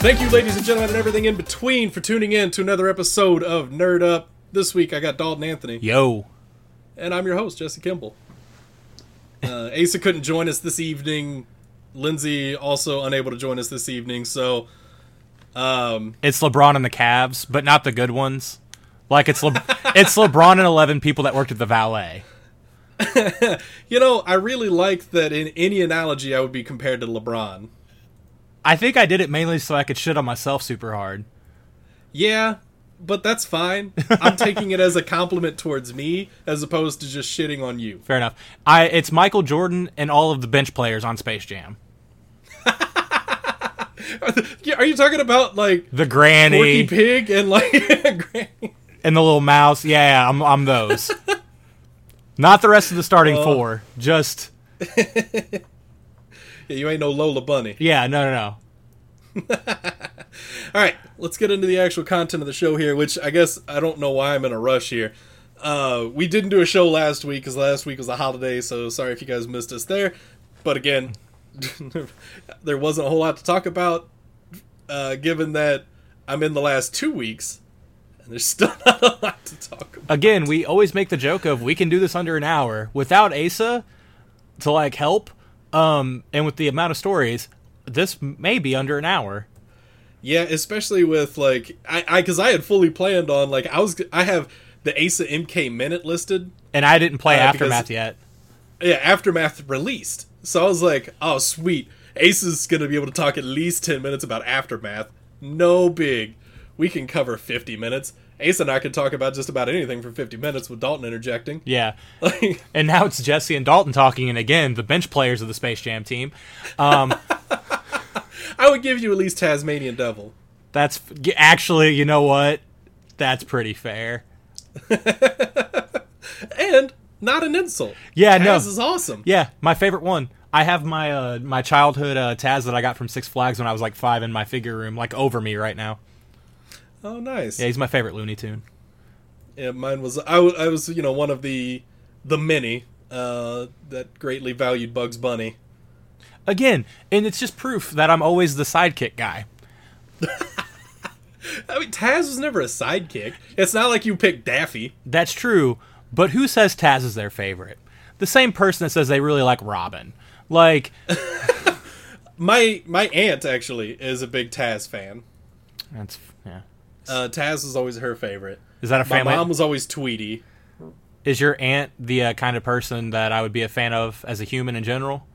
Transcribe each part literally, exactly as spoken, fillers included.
Thank you, ladies and gentlemen, and everything in between for tuning in to another episode of Nerd Up. This week, I got Dalton Anthony. Yo. And I'm your host, Jesse Kimball. Uh, Asa couldn't join us this evening. Lindsay also unable to join us this evening, so... Um, it's LeBron and the Cavs, but not the good ones. Like, it's Le- it's LeBron and eleven people that worked at the valet. You know, I really like that in any analogy I would be compared to LeBron. I think I did it mainly so I could shit on myself super hard. Yeah, but that's fine. I'm taking it as a compliment towards me as opposed to just shitting on you. Fair enough. I It's Michael Jordan and all of the bench players on Space Jam. Are you talking about, like... The granny. Porky Pig and, like... granny? And the little mouse. Yeah, I'm, I'm those. Not the rest of the starting uh, four. Just... Yeah, you ain't no Lola Bunny. Yeah, no, no, no. Alright, let's get into the actual content of the show here, which I guess I don't know why I'm in a rush here. Uh, we didn't do a show last week, because last week was a holiday, so sorry if you guys missed us there. But again, there wasn't a whole lot to talk about, uh, given that I'm in the last two weeks, and there's still not a lot to talk about. Again, we always make the joke of, we can do this under an hour. Without Asa to, like, help... Um, and with the amount of stories, this may be under an hour. Yeah, especially with, like, I, I, because I had fully planned on, like, I was, I have the Asa M K minute listed. And I didn't play uh, Aftermath because, yet. Yeah, Aftermath released. So I was like, oh, sweet. Asa's going to be able to talk at least ten minutes about Aftermath. No big. We can cover fifty minutes. Asa and I can talk about just about anything for fifty minutes with Dalton interjecting. Yeah. And now it's Jesse and Dalton talking, and again, the bench players of the Space Jam team. Um, I would give you at least Tasmanian Devil. That's... Actually, you know what? That's pretty fair. And not an insult. Yeah, Taz no. is awesome. Yeah, my favorite one. I have my uh, my childhood uh, Taz that I got from Six Flags when I was like five in my figure room, like over me right now. Oh, nice. Yeah, he's my favorite Looney Tune. Yeah, mine was... I, w- I was, you know, one of the the many uh, that greatly valued Bugs Bunny. Again, and it's just proof that I'm always the sidekick guy. I mean, Taz was never a sidekick. It's not like you picked Daffy. That's true, but who says Taz is their favorite? The same person that says they really like Robin. Like... my my aunt, actually, is a big Taz fan. That's... yeah. Uh, Taz was always her favorite. Is that a family? My mom was always Tweety. Is your aunt the uh, kind of person that I would be a fan of as a human in general?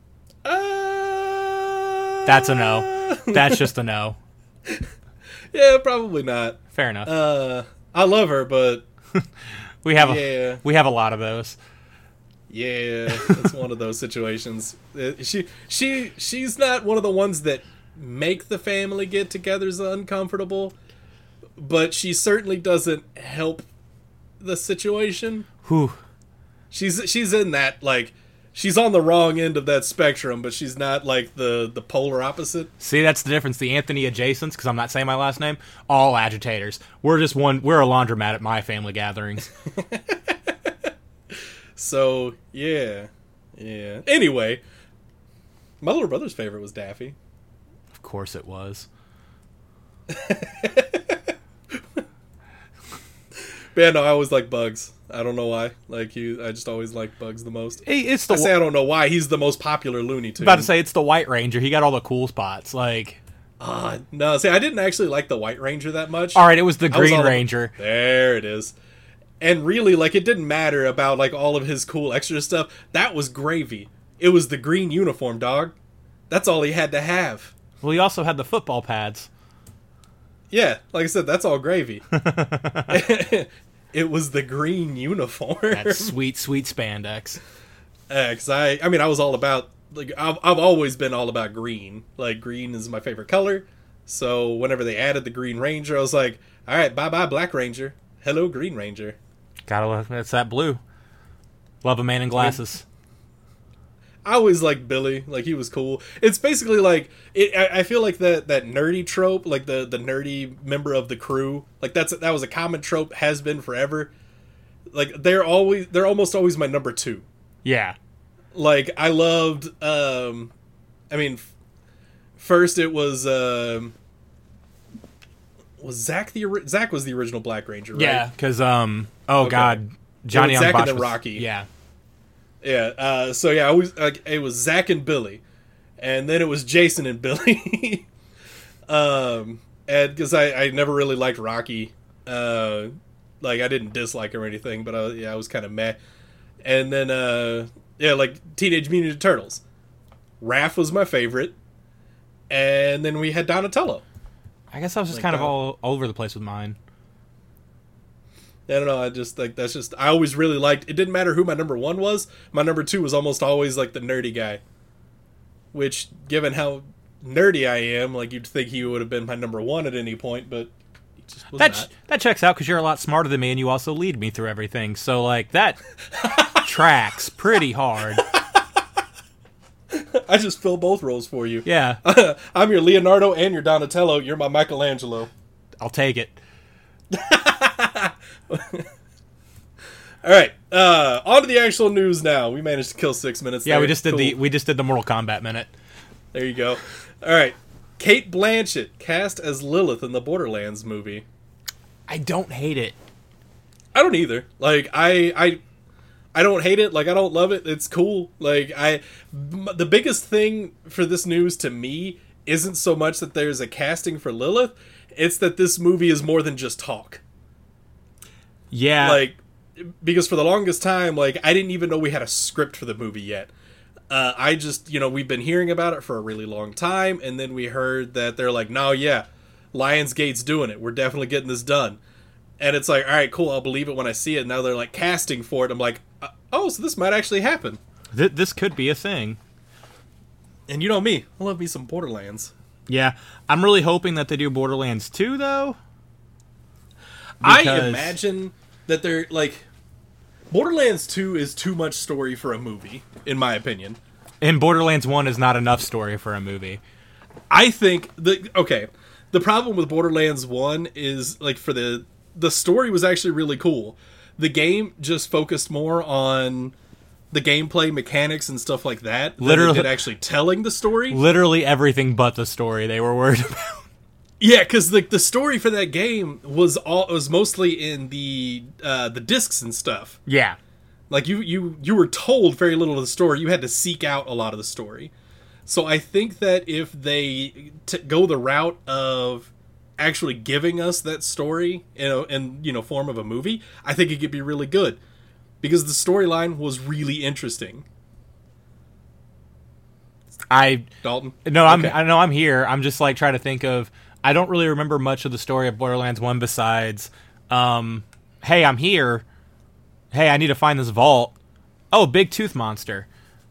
Uh... That's a no. That's just a no. Yeah, probably not. Fair enough. Uh, I love her, but we have yeah. a, we have a lot of those. Yeah, it's one of those situations. She she she's not one of the ones that make the family get-togethers uncomfortable. But she certainly doesn't help the situation. Whew. She's she's in that, like, she's on the wrong end of that spectrum, but she's not, like, the, the polar opposite. See, that's the difference. The Anthony adjacents, because I'm not saying my last name, all agitators. We're just one, we're a laundromat at my family gatherings. So, yeah. Yeah. Anyway, my little brother's favorite was Daffy. Of course it was. But yeah, no, I always like Bugs. I don't know why. Like, he, I just always like Bugs the most. Hey, it's the I say I don't know why. He's the most popular Looney Tune. About to say, it's the White Ranger. He got all the cool spots. Like, uh, no, see, I didn't actually like the White Ranger that much. All right, it was the Green was Ranger. Of, there it is. And really, like, it didn't matter about, like, all of his cool extra stuff. That was gravy. It was the green uniform, dog. That's all he had to have. Well, he also had the football pads. Yeah, like I said, that's all gravy. It was the green uniform. That sweet, sweet spandex. Uh, cause I, I mean, I was all about, like, I've, I've always been all about green. Like, green is my favorite color. So whenever they added the Green Ranger, I was like, all right, bye-bye, Black Ranger. Hello, Green Ranger. Gotta love, it's that blue. Love a man in glasses. I always liked Billy. Like, he was cool. It's basically like, it, I, I feel like that, that nerdy trope, like the, the nerdy member of the crew, like that's that was a common trope, has been forever. Like, they're always, they're almost always my number two. Yeah. Like, I loved, um, I mean, f- first it was, um, was Zach the ori- Zach was the original Black Ranger, right? Yeah, because um, oh Okay. god, Johnny It Young was Zack Bosch and then was- Rocky. Yeah, Yeah. Uh, so yeah, I was like, it was Zach and Billy, and then it was Jason and Billy. um, and because I I never really liked Rocky, uh, like I didn't dislike him or anything, but uh, yeah, I was kind of meh. And then uh, yeah, like Teenage Mutant Ninja Turtles, Raph was my favorite, and then we had Donatello. I guess I was just Like kind of that. all over the place with mine. I don't know. I just like that's just I always really liked. It didn't matter who my number one was. My number two was almost always like the nerdy guy. Which, given how nerdy I am, like you'd think he would have been my number one at any point, but he just was That not. that checks out because you're a lot smarter than me, and you also lead me through everything. So like that tracks pretty hard. I just fill both roles for you. Yeah, I'm your Leonardo and your Donatello. You're my Michelangelo. I'll take it. All right, uh, on to the actual news now. We managed to kill six minutes. Yeah, there. we just did the Cool. we just did the Mortal Kombat minute. There you go. All right, Kate Blanchett cast as Lilith in the Borderlands movie. I don't hate it. I don't either. Like I I I don't hate it. Like I don't love it. It's cool. Like I m- the biggest thing for this news to me isn't so much that there's a casting for Lilith, it's that this movie is more than just talk. Yeah, Like because for the longest time like I didn't even know we had a script for the movie yet. Uh, I just, you know, we've been hearing about it for a really long time, and then we heard that they're like, no, yeah, Lionsgate's doing it. We're definitely getting this done. And it's like, all right, cool, I'll believe it when I see it. Now they're like casting for it. I'm like, uh, oh, so this might actually happen. th- this could be a thing. And you know me, I love me some Borderlands. Yeah, I'm really hoping that they do Borderlands two though. I Because- imagine that they're like, Borderlands two is too much story for a movie, in my opinion. And Borderlands one is not enough story for a movie. I think the okay. The problem with Borderlands one is like for the the story was actually really cool. The game just focused more on the gameplay mechanics and stuff like that. than Literally- it did actually telling the story. Literally everything but the story they were worried about. Yeah, because the the story for that game was all was mostly in the uh, the discs and stuff. Yeah. Like you you you were told very little of the story. You had to seek out a lot of the story. So I think that if they t- go the route of actually giving us that story, you know, in you know form of a movie, I think it could be really good because the storyline was really interesting. I Dalton, no, I'm Okay. I know I'm here. I'm just like trying to think of. I don't really remember much of the story of Borderlands one besides, um, hey, I'm here. Hey, I need to find this vault. Oh, big tooth monster.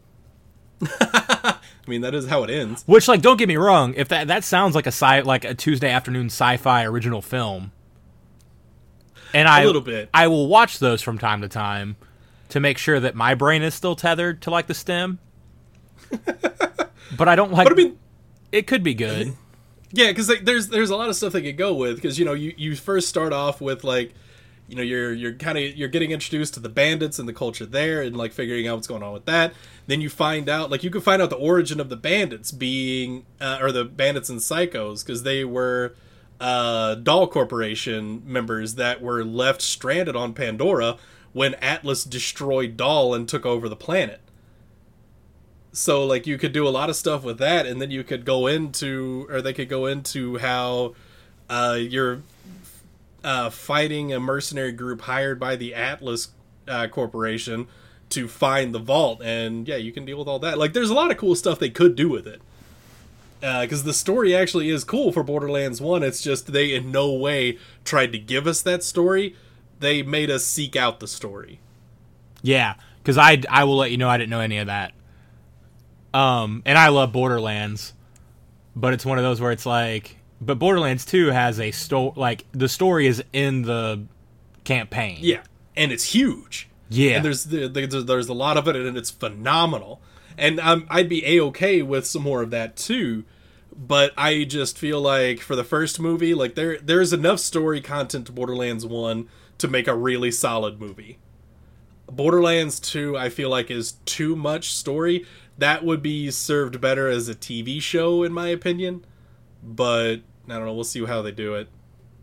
I mean that is how it ends. Which, like, don't get me wrong. If that that sounds like a sci like a Tuesday afternoon sci-fi original film, and I little bit. I will watch those from time to time to make sure that my brain is still tethered to like the stem. But I don't like. But I mean, it could be good. yeah, because like, there's there's a lot of stuff they could go with because you know you, you first start off with like you know you're you're kind of you're getting introduced to the bandits and the culture there and like figuring out what's going on with that. Then you find out like you can find out the origin of the bandits being uh, or the bandits and psychos because they were uh, Doll Corporation members that were left stranded on Pandora when Atlas destroyed Doll and took over the planet. So, like, you could do a lot of stuff with that, and then you could go into, or they could go into how uh, you're uh, fighting a mercenary group hired by the Atlas uh, Corporation to find the vault, and yeah, you can deal with all that. Like, there's a lot of cool stuff they could do with it. Because uh, the story actually is cool for Borderlands one, it's just they in no way tried to give us that story. They made us seek out the story. Yeah, because I I will let you know I didn't know any of that. Um, and I love Borderlands, but it's one of those where it's like, but Borderlands two has a sto like the story is in the campaign. Yeah, and it's huge. Yeah. And there's there's, there's a lot of it, and it's phenomenal. And um, I'd be A-okay with some more of that, too. But I just feel like for the first movie, like there there's enough story content to Borderlands one to make a really solid movie. Borderlands two, I feel like, is too much story. That would be served better as a T V show, in my opinion. But, I don't know, we'll see how they do it.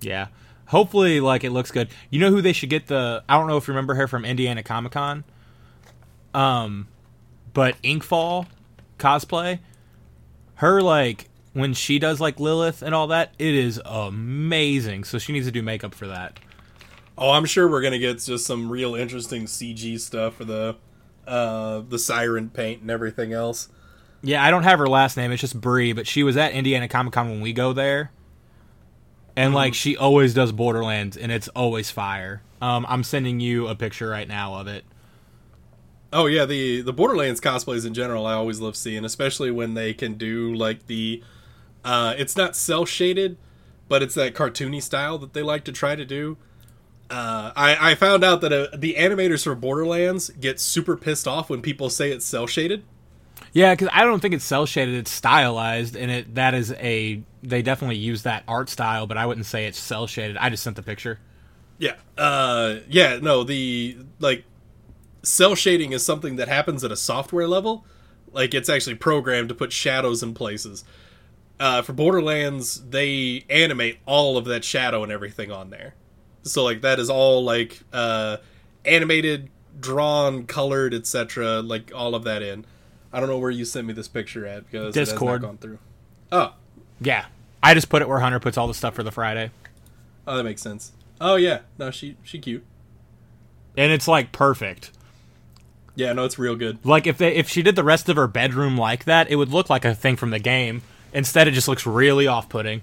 Yeah. Hopefully, like, it looks good. You know who they should get the... I don't know if you remember her from Indiana Comic-Con. Um, but Inkfall cosplay, her, like, when she does, like, Lilith and all that, it is amazing. So she needs to do makeup for that. Oh, I'm sure we're going to get just some real interesting C G stuff for the, uh, the siren paint and everything else. Yeah, I don't have her last name. It's just Brie, but she was at Indiana Comic-Con when we go there. And, like, she always does Borderlands, and it's always fire. Um, I'm sending you a picture right now of it. Oh, yeah, the, the Borderlands cosplays in general I always love seeing, especially when they can do, like, the... Uh, it's not cel-shaded, but it's that cartoony style that they like to try to do. Uh, I, I found out that uh, the animators for Borderlands get super pissed off when people say it's cel-shaded. Yeah, because I don't think it's cel-shaded, it's stylized, and it that is a... They definitely use that art style, but I wouldn't say it's cel-shaded. I just sent the picture. Yeah. Uh, yeah, no, the, like, cel shading is something that happens at a software level. Like, it's actually programmed to put shadows in places. Uh, for Borderlands, they animate all of that shadow and everything on there. So, like, that is all, like, uh, animated, drawn, colored, et cetera. Like, all of that in. I don't know where you sent me this picture at, because Discord. it has not gone through. Oh. Yeah. I just put it where Hunter puts all the stuff for the Friday. Oh, that makes sense. Oh, yeah. No, she she cute. And it's, like, perfect. Yeah, no, it's real good. Like, if they if she did the rest of her bedroom like that, it would look like a thing from the game. Instead, it just looks really off-putting.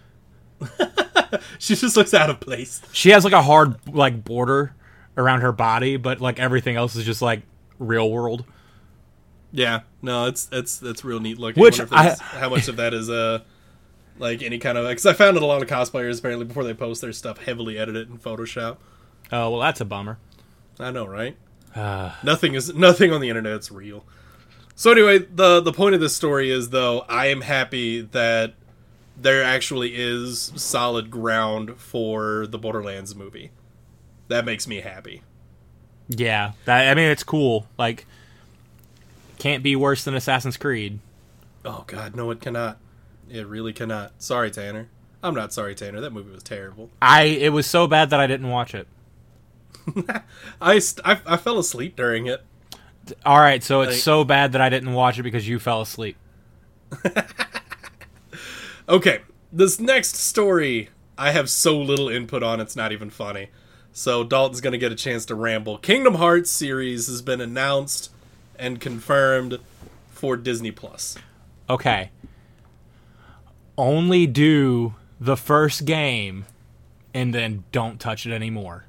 She just looks out of place. She has, like, a hard, like, border around her body, but, like, everything else is just, like, real world. Yeah, no, it's it's it's real neat looking. Which I wonder if I, how much of that is uh like any kind of, because I found that a lot of cosplayers apparently before they post their stuff heavily edit it in Photoshop. Oh well, that's a bummer. I know, right? Uh, nothing is nothing on the internet's real. So anyway, the the point of this story is though I am happy that there actually is solid ground for the Borderlands movie. That makes me happy. Yeah, that, I mean it's cool. Like. Can't be worse than Assassin's Creed. Oh god, no, it cannot. It really cannot. Sorry, Tanner. I'm not sorry, Tanner. That movie was terrible. I it was so bad that I didn't watch it. I, st- I I fell asleep during it. All right, so it's like, so bad that I didn't watch it because you fell asleep. Okay, this next story I have so little input on, it's not even funny. So Dalton's going to get a chance to ramble. Kingdom Hearts series has been announced and confirmed for Disney Plus. Okay. Only do the first game and then don't touch it anymore.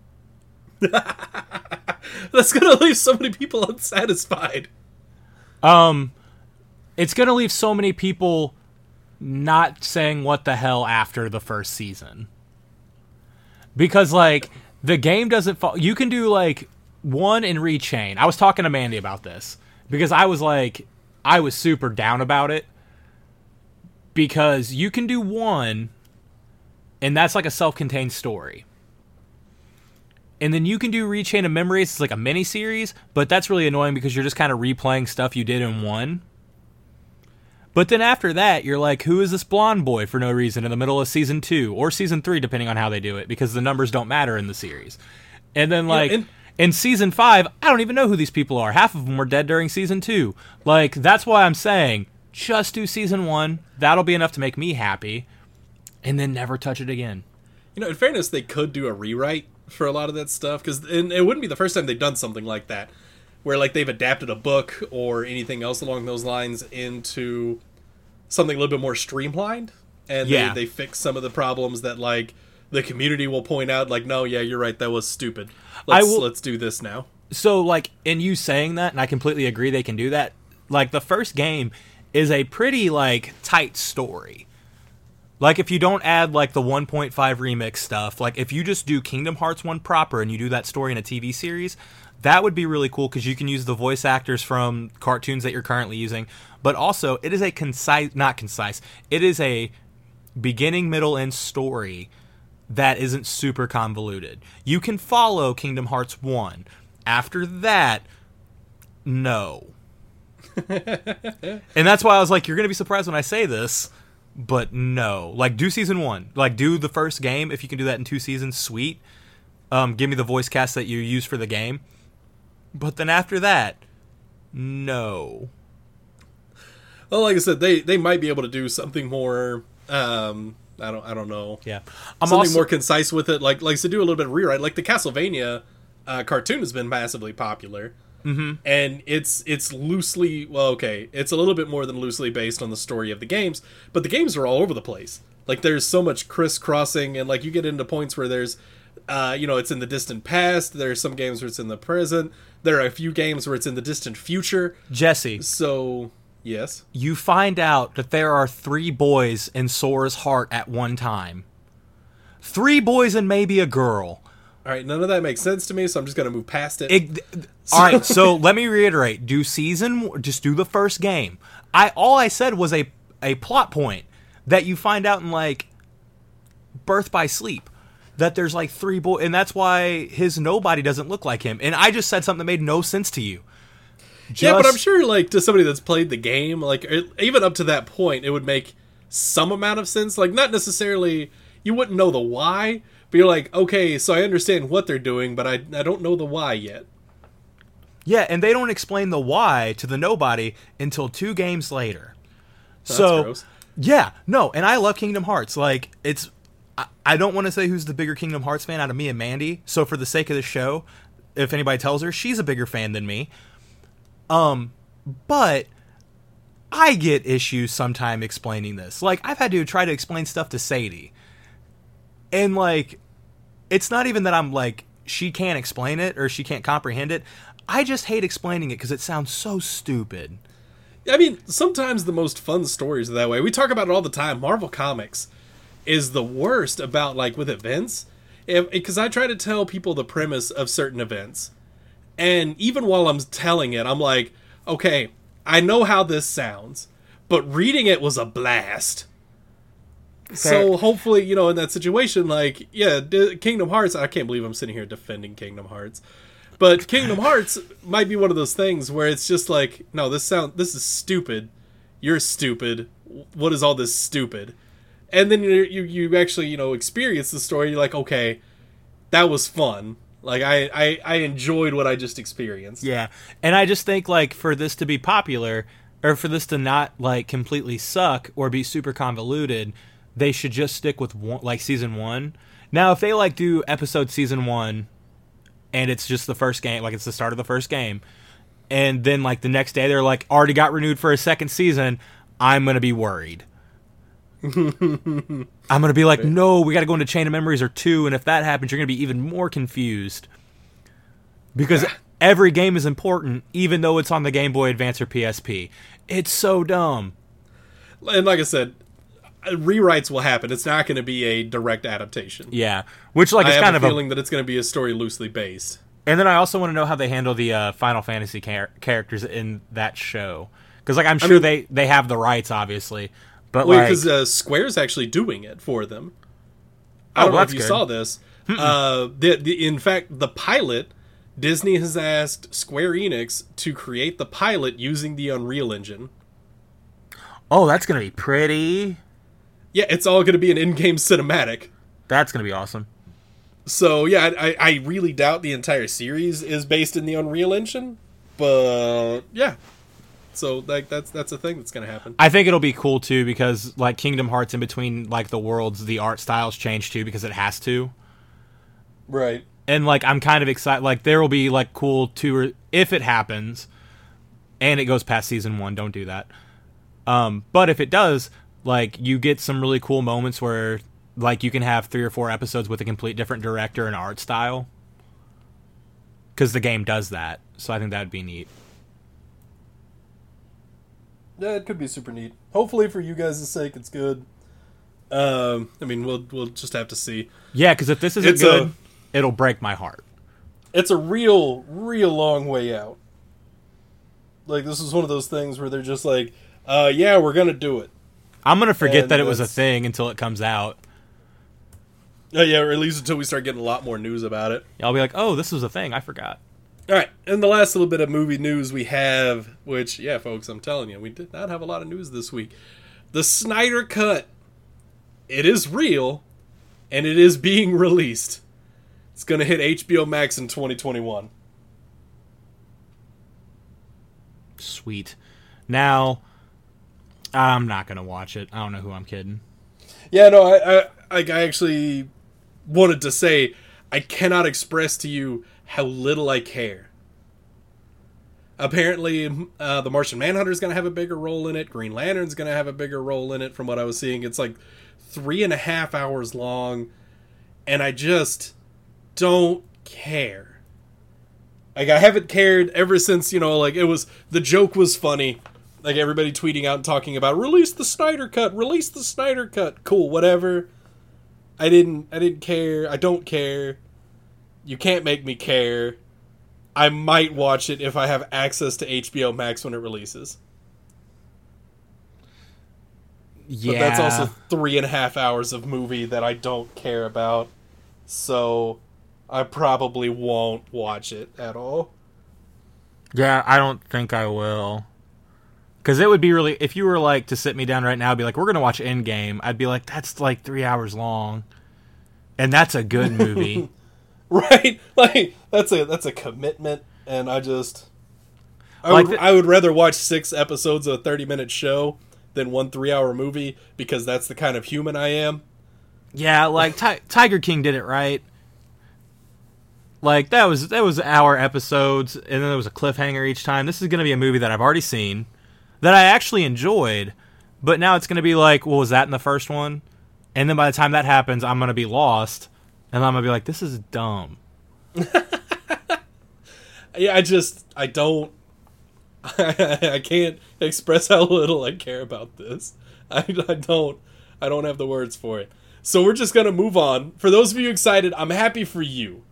That's gonna leave so many people unsatisfied. Um, it's gonna leave so many people not saying what the hell after the first season. Because, like, the game doesn't fall... You can do, like, one and rechain. I was talking to Mandy about this. Because I was, like... I was super down about it. Because you can do one, and that's, like, a self-contained story. And then you can do Rechain of Memories. It's like a mini-series, but that's really annoying because you're just kind of replaying stuff you did in one. But then after that, you're like, who is this blonde boy for no reason in the middle of season two or season three, depending on how they do it, because the numbers don't matter in the series. And then, like, yeah, and- in season five, I don't even know who these people are. Half of them were dead during season two. Like, that's why I'm saying, just do season one. That'll be enough to make me happy. And then never touch it again. You know, in fairness, they could do a rewrite for a lot of that stuff, because it wouldn't be the first time they've done something like that, where, like, they've adapted a book or anything else along those lines into something a little bit more streamlined, and yeah. they, they fix some of the problems that, like, the community will point out, like, no, yeah, you're right, that was stupid. Let's, will, let's do this now. So, like, in you saying that, and I completely agree they can do that, like, the first game is a pretty, like, tight story. Like, if you don't add, like, the one point five remix stuff, like, if you just do Kingdom Hearts one proper and you do that story in a T V series, that would be really cool because you can use the voice actors from cartoons that you're currently using. But also, it is a concise, not concise, it is a beginning, middle, end story that isn't super convoluted. You can follow Kingdom Hearts one. After that, no. And that's why I was like, you're going to be surprised when I say this, but no. Like, do season one. Like, do the first game. If you can do that in two seasons, sweet. Um, give me the voice cast that you use for the game. But then after that, no. Well, like I said, they, they might be able to do something more. Um, I don't I don't know. Yeah, I'm something also, more concise with it. Like like to do a little bit of rewrite. Like the Castlevania uh, cartoon has been massively popular, mm-hmm. and it's it's loosely well, okay, it's a little bit more than loosely based on the story of the games, but the games are all over the place. Like there's so much crisscrossing, and like you get into points where there's, uh, you know, it's in the distant past. There's some games where it's in the present. There are a few games where it's in the distant future. Jesse. So. Yes. You find out that there are three boys in Sora's heart at one time. Three boys and maybe a girl. All right, none of that makes sense to me, so I'm just going to move past it. it all right, so let me reiterate. Do season, just do the first game. I all I said was a a plot point that you find out in like Birth by Sleep. That there's like three boys, and that's why his nobody doesn't look like him. And I just said something that made no sense to you. Just, yeah, but I'm sure, like, to somebody that's played the game, like, it, even up to that point, it would make some amount of sense. Like, not necessarily, you wouldn't know the why, but you're like, okay, so I understand what they're doing, but I, I don't know the why yet. Yeah, and they don't explain the why to the nobody until two games later. That's so, gross. Yeah, no, and I love Kingdom Hearts. Like, it's, I, I don't want to say who's the bigger Kingdom Hearts fan out of me and Mandy, so for the sake of the show, if anybody tells her, she's a bigger fan than me. Um, but I get issues sometime explaining this. Like, I've had to try to explain stuff to Sadie. And, like, it's not even that I'm, like, she can't explain it or she can't comprehend it. I just hate explaining it because it sounds so stupid. I mean, sometimes the most fun stories are that way. We talk about it all the time. Marvel Comics is the worst about, like, with events. Because I try to tell people the premise of certain events. And even while I'm telling it, I'm like, okay, I know how this sounds, but reading it was a blast. Fair. So hopefully, you know, in that situation, like, yeah, D- Kingdom Hearts, I can't believe I'm sitting here defending Kingdom Hearts, but Kingdom Hearts might be one of those things where it's just like, no, this sound, this is stupid. You're stupid. What is all this stupid? And then you you you actually, you know, experience the story. You're like, okay, that was fun. Like, I, I, I enjoyed what I just experienced. Yeah, and I just think, like, for this to be popular, or for this to not, like, completely suck or be super convoluted, they should just stick with, one, like, season one. Now, if they, like, do episode season one, and it's just the first game, like, it's the start of the first game, and then, like, the next day they're, like, already got renewed for a second season, I'm going to be worried. I'm going to be like, no, we got to go into Chain of Memories or two, and if that happens, you're going to be even more confused. Because every game is important, even though it's on the Game Boy Advance or P S P. It's so dumb. And like I said, rewrites will happen. It's not going to be a direct adaptation. Yeah. Which, like, I it's have kind a of feeling a... that it's going to be a story loosely based. And then I also want to know how they handle the uh, Final Fantasy char- characters in that show. Because, like, I'm sure I mean, they, they have the rights, obviously. But well, like, because uh, Square's actually doing it for them. I oh, don't know that's if you good. saw this. Uh, the, the, in fact, the pilot, Disney has asked Square Enix to create the pilot using the Unreal Engine. Oh, that's going to be pretty. Yeah, it's all going to be an in-game cinematic. That's going to be awesome. So, yeah, I, I really doubt the entire series is based in the Unreal Engine. But, yeah. So like that's that's a thing that's gonna happen. I think it'll be cool too because like Kingdom Hearts in between like the worlds, the art styles change too because it has to. Right. And like I'm kind of excited. Like there will be like cool two or if it happens, and it goes past season one. Don't do that. Um, but if it does, like you get some really cool moments where like you can have three or four episodes with a complete different director and art style. Because the game does that, so I think that'd be neat. Yeah, it could be super neat. Hopefully, for you guys' sake, it's good. Um, I mean, we'll we'll just have to see. Yeah, because if this isn't it's good, a, it'll break my heart. It's a real, real long way out. Like, this is one of those things where they're just like, uh, yeah, we're gonna do it. I'm gonna forget and that it was a thing until it comes out. Uh, yeah, or at least until we start getting a lot more news about it. I'll be like, oh, this was a thing. I forgot. All right, and the last little bit of movie news we have, which, yeah, folks, I'm telling you, we did not have a lot of news this week. The Snyder Cut. It is real, and it is being released. It's going to hit H B O Max in twenty twenty-one. Sweet. Now, I'm not going to watch it. I don't know who I'm kidding. Yeah, no, I, I, I actually wanted to say, I cannot express to you how little I care. Apparently, uh, the Martian Manhunter is going to have a bigger role in it. Green Lantern's going to have a bigger role in it, from what I was seeing. It's like three and a half hours long, and I just don't care. Like, I haven't cared ever since, you know, like, it was, the joke was funny. Like, everybody tweeting out and talking about, release the Snyder Cut, release the Snyder Cut. Cool, whatever. I didn't, I didn't care. I don't care. You can't make me care. I might watch it if I have access to H B O Max when it releases. Yeah. But that's also three and a half hours of movie that I don't care about. So I probably won't watch it at all. Yeah, I don't think I will. Because it would be really... If you were, like, to sit me down right now and be like, we're going to watch Endgame, I'd be like, that's, like, three hours long. And that's a good movie. Right? Like, that's a that's a commitment, and I just... I, like would, the, I would rather watch six episodes of a thirty-minute show than one three-hour movie, because that's the kind of human I am. Yeah, like, Ti- Tiger King did it right. Like, that was, that was hour episodes, and then there was a cliffhanger each time. This is going to be a movie that I've already seen, that I actually enjoyed, but now it's going to be like, well, was that in the first one? And then by the time that happens, I'm going to be lost, and I'm going to be like, this is dumb. Yeah, I just, I don't, I can't express how little I care about this. I, I don't, I don't have the words for it. So we're just going to move on. For those of you excited, I'm happy for you.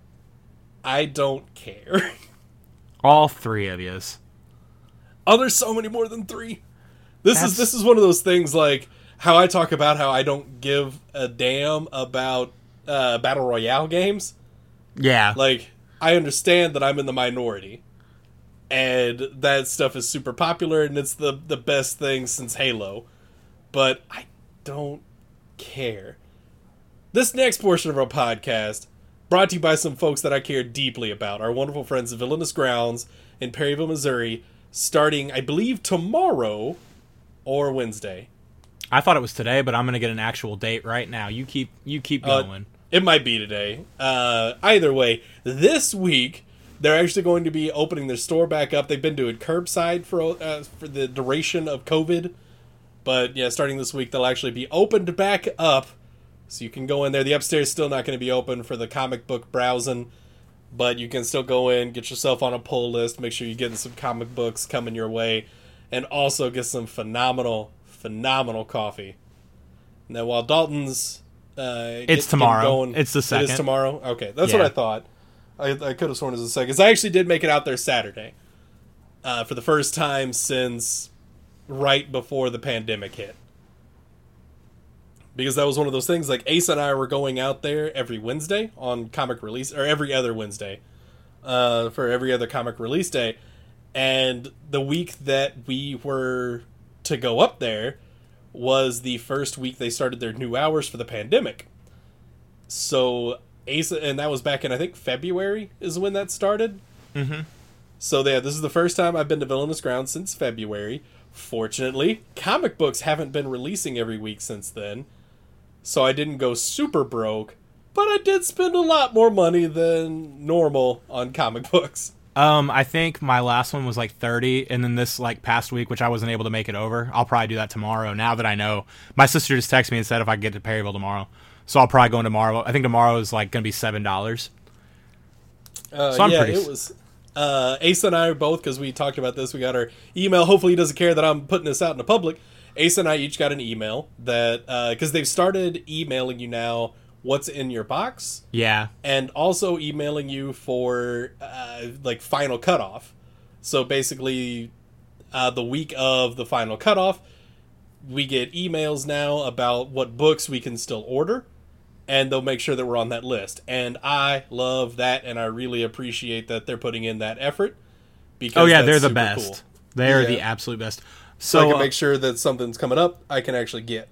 I don't care. All three of yous. Oh, there's so many more than three. This That's... is this is one of those things, like how I talk about how I don't give a damn about uh, battle royale games. Yeah. Like, I understand that I'm in the minority, and that stuff is super popular, and it's the the best thing since Halo. But I don't care. This next portion of our podcast, brought to you by some folks that I care deeply about, our wonderful friends at Villainous Grounds in Perryville, Missouri, starting, I believe, tomorrow or Wednesday. I thought it was today, but I'm going to get an actual date right now. You keep you keep Uh, going. it might be today. Uh, either way, this week, they're actually going to be opening their store back up. They've been doing curbside for, uh, for the duration of COVID. But, yeah, starting this week, they'll actually be opened back up. So you can go in there. The upstairs is still not going to be open for the comic book browsing, but you can still go in, get yourself on a pull list, make sure you're getting some comic books coming your way, and also get some phenomenal, phenomenal coffee. Now, while Dalton's... Uh, it's get, tomorrow. Going, it's the second. It is tomorrow? Okay, that's yeah. what I thought. I, I could have sworn it was the second. Because I actually did make it out there Saturday. Uh, for the first time since right before the pandemic hit. Because that was one of those things, like, Ace and I were going out there every Wednesday on comic release, or every other Wednesday, uh, for every other comic release day. And the week that we were to go up there was the first week they started their new hours for the pandemic. So, Ace, and that was back in, I think, February is when that started. Mm-hmm. So, yeah, this is the first time I've been to Villainous Ground since February. Fortunately, comic books haven't been releasing every week since then. So I didn't go super broke, but I did spend a lot more money than normal on comic books. Um, I think my last one was like thirty, and then this like past week, which I wasn't able to make it over, I'll probably do that tomorrow. Now that I know, my sister just texted me and said if I could get to Perryville tomorrow, so I'll probably go in tomorrow. I think tomorrow is like gonna be seven dollars. Uh, so I'm yeah, pretty... it was. Uh, Ace and I are both, because we talked about this. We got our email. Hopefully, he doesn't care that I'm putting this out in the public. Ace and I each got an email that, because uh, they've started emailing you now what's in your box. Yeah. And also emailing you for, uh, like, final cutoff. So basically, uh, the week of the final cutoff, we get emails now about what books we can still order. And they'll make sure that we're on that list. And I love that, and I really appreciate that they're putting in that effort. Because oh, yeah, that's they're the super best. Cool. They are yeah. the absolute best. So, so I can uh, make sure that something's coming up I can actually get.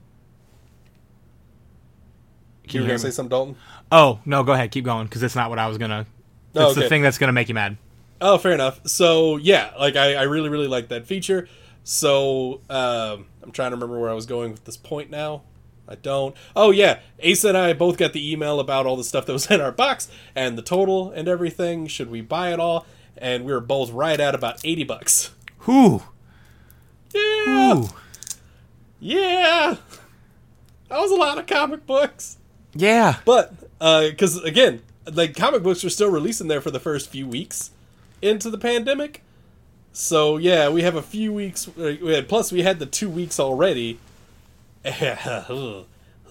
Can you you were hear going to me? say something, Dalton? Oh, no, go ahead. Keep going, because it's not what I was going to... Oh, It's okay. the thing that's going to make you mad. Oh, fair enough. So, yeah, like, I, I really, really like that feature. So, um, I'm trying to remember where I was going with this point now. I don't. Oh, yeah. Ace and I both got the email about all the stuff that was in our box and the total and everything. Should we buy it all? And we were both right at about eighty bucks. Whew. Yeah. Ooh. Yeah. That was a lot of comic books. Yeah. But, because, uh, again, like, comic books were still releasing there for the first few weeks into the pandemic. So, yeah, we have a few weeks. Uh, we had, plus, we had the two weeks already. Yeah,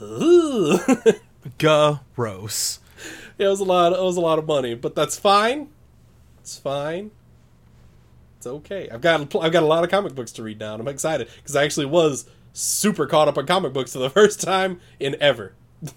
Gross. it was a lot. It was a lot of money, but that's fine. It's fine. It's okay. I've got I've got a lot of comic books to read now, and I'm excited because I actually was super caught up on comic books for the first time in ever.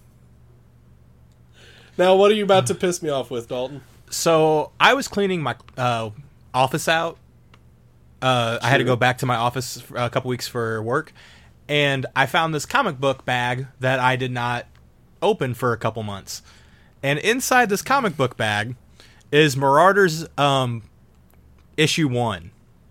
Now, what are you about to piss me off with, Dalton? So I was cleaning my uh, office out. Uh, I had to Sure. go back to my office for a couple weeks for work, and I found this comic book bag that I did not open for a couple months. And inside this comic book bag is Marauders um, issue one.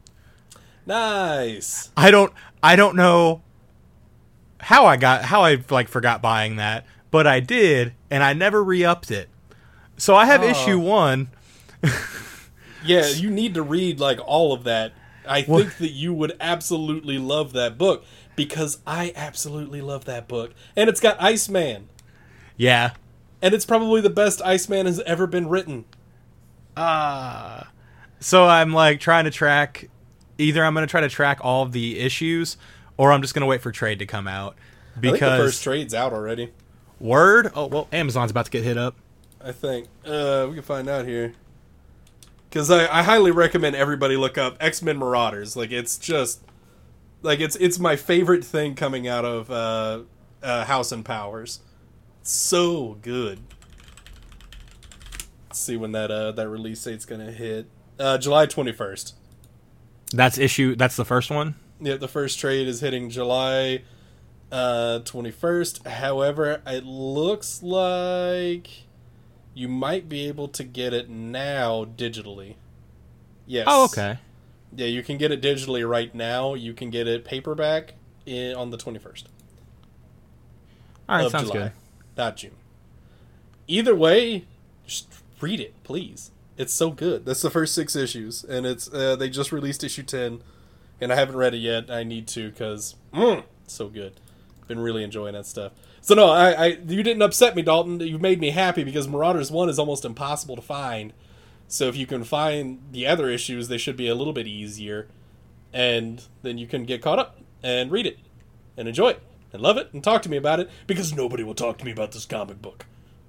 Nice. I don't I don't know how I got how I like forgot buying that, but I did, and I never re-upped it. So I have Oh. issue one. Yeah, you need to read like all of that. I What? think that you would absolutely love that book because I absolutely love that book. And it's got Iceman. Yeah. And it's probably the best Iceman has ever been written. Uh, so I'm like trying to track either I'm going to try to track all of the issues or I'm just going to wait for trade to come out because I think the first trade's out already. word. Oh, well, Amazon's about to get hit up. I think. Uh, we can find out here. Because I, I highly recommend everybody look up X-Men Marauders. Like, it's just... Like, it's it's my favorite thing coming out of uh, uh, House and Powers. So good. Let's see when that uh, that release date's going to hit. Uh, July twenty-first. That's issue that's the first one. Yeah, the first trade is hitting July uh, twenty-first. However, it looks like you might be able to get it now digitally. Yes. Oh, okay. Yeah, you can get it digitally right now. You can get it paperback in, on the twenty-first All right, of sounds July, good. not June. Either way, just read it, please. It's so good. That's the first six issues, and it's uh, they just released issue ten, and I haven't read it yet. I need to because mm, it's so good. Been really enjoying that stuff. So no, I, I you didn't upset me, Dalton. You made me happy because Marauders one is almost impossible to find. So if you can find the other issues, they should be a little bit easier, and then you can get caught up and read it and enjoy it and love it and talk to me about it because nobody will talk to me about this comic book.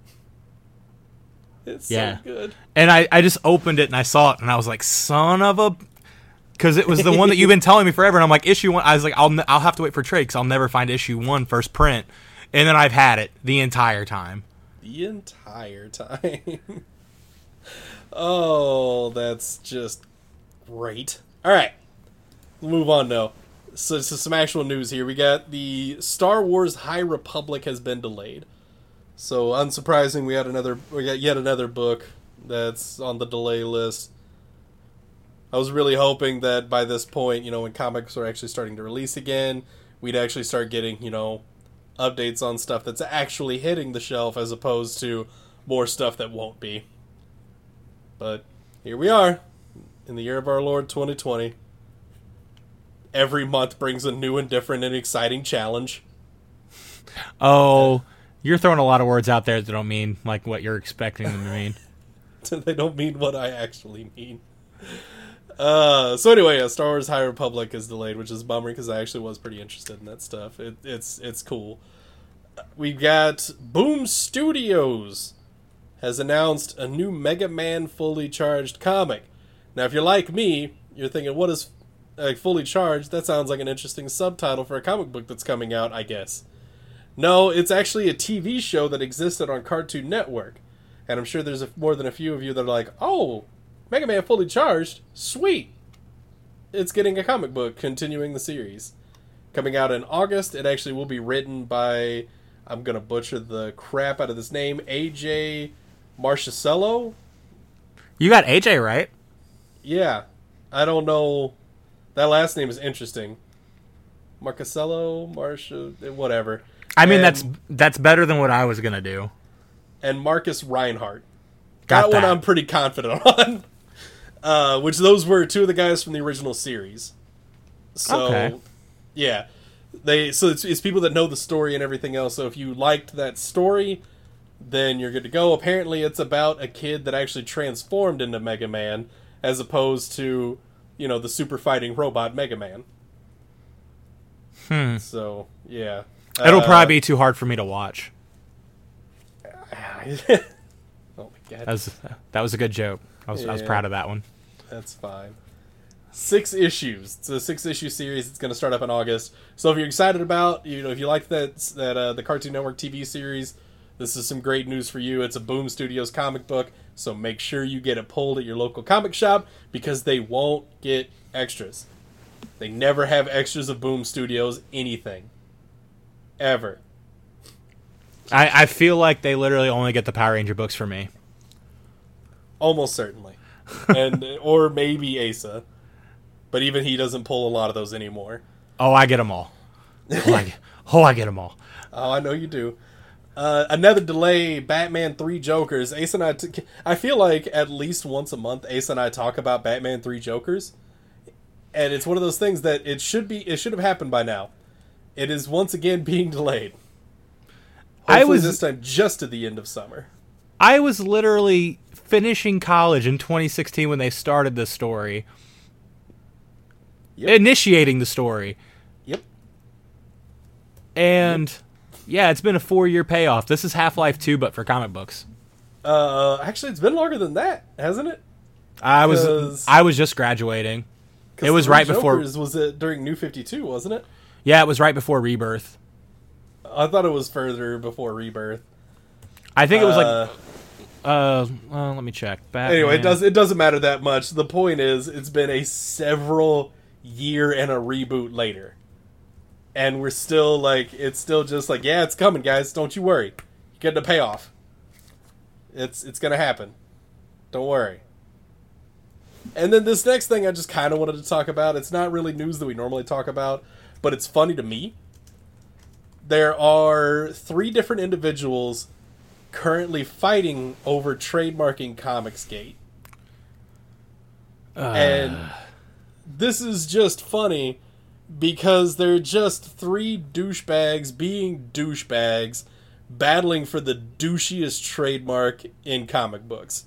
It's Yeah. so good. And I, I just opened it and I saw it and I was like, son of a, because it was the one that you've been telling me forever. And I'm like, issue one. I was like, I'll I'll have to wait for trade because I'll never find issue one first print. And then I've had it the entire time. The entire time. Oh, that's just great. All right, we'll move on now. So, so some actual news here. We got the Star Wars High Republic has been delayed. So unsurprising, we had another. We got yet another book that's on the delay list. I was really hoping that by this point, you know, when comics are actually starting to release again, we'd actually start getting, you know, updates on stuff that's actually hitting the shelf as opposed to more stuff that won't be. But here we are, in the year of our Lord twenty twenty. Every month brings a new and different and exciting challenge. Oh, you're throwing a lot of words out there that don't mean like what you're expecting them to mean. They don't mean what I actually mean. Uh, so anyway, uh, Star Wars High Republic is delayed, which is a bummer because I actually was pretty interested in that stuff. It, it's it's cool. We got Boom Studios has announced a new Mega Man Fully Charged comic. Now, if you're like me, you're thinking, what is uh, Fully Charged? That sounds like an interesting subtitle for a comic book that's coming out, I guess. No, it's actually a T V show that existed on Cartoon Network. And I'm sure there's a, more than a few of you that are like, oh, Mega Man Fully Charged? Sweet. it's getting a comic book continuing the series. Coming out in August. It actually will be written by, I'm going to butcher the crap out of this name, A J Marchicello. You got A J right. Yeah. I don't know. That last name is interesting. Marchicello, Marcia, whatever. I mean, and, that's that's better than what I was going to do. And Marcus Reinhardt. Got that, that one I'm pretty confident on. Uh, which those were two of the guys from the original series. So, Okay. yeah. They so it's, it's people that know the story and everything else. So if you liked that story, then you're good to go. Apparently it's about a kid that actually transformed into Mega Man as opposed to, you know, the super fighting robot Mega Man. Hmm. So, yeah. It'll Uh, probably be too hard for me to watch. oh my god. That was, that was a good joke. I was, I was Yeah. proud of that one. That's fine. Six issues. It's a six-issue series. It's going to start up in August. So if you're excited about, you know, if you like that that uh, the Cartoon Network T V series, this is some great news for you. It's a Boom Studios comic book, so make sure you get it pulled at your local comic shop because they won't get extras. They never have extras of Boom Studios anything. Ever. I, I feel like they literally only get the Power Ranger books for me. Almost certainly. and Or maybe Asa. But even he doesn't pull a lot of those anymore. Oh, I get them all. Oh, I get, oh, I get them all. Oh, I know you do. Uh, another delay, Batman three Jokers. Ace and I, t- I feel like at least once a month, Ace and I talk about Batman three Jokers. And it's one of those things that it should be, it should have happened by now. It is once again being delayed. Hopefully I was this time just to the end of summer. I was literally finishing college in twenty sixteen when they started this story. Yep. Initiating the story. Yep. And yeah, it's been a four-year payoff. This is Half-Life two, but for comic books. Uh, actually, it's been longer than that, hasn't it? I was 'Cause- I was just graduating. 'Cause It was Three right before. Jokers was it during New fifty-two, wasn't it? Yeah, it was right before Rebirth. I thought it was further before Rebirth. I think it was Uh, like. Uh, well, let me check. Batman. Anyway, it does it doesn't matter that much. The point is, it's been a several year and a reboot later, and we're still like, it's still just like, yeah, it's coming, guys. Don't you worry. You're getting a payoff. It's it's gonna happen. Don't worry. And then this next thing I just kind of wanted to talk about. It's not really news that we normally talk about, but it's funny to me. There are three different individuals currently fighting over trademarking Comicsgate. Uh, And this is just funny because they're just three douchebags being douchebags battling for the douchiest trademark in comic books.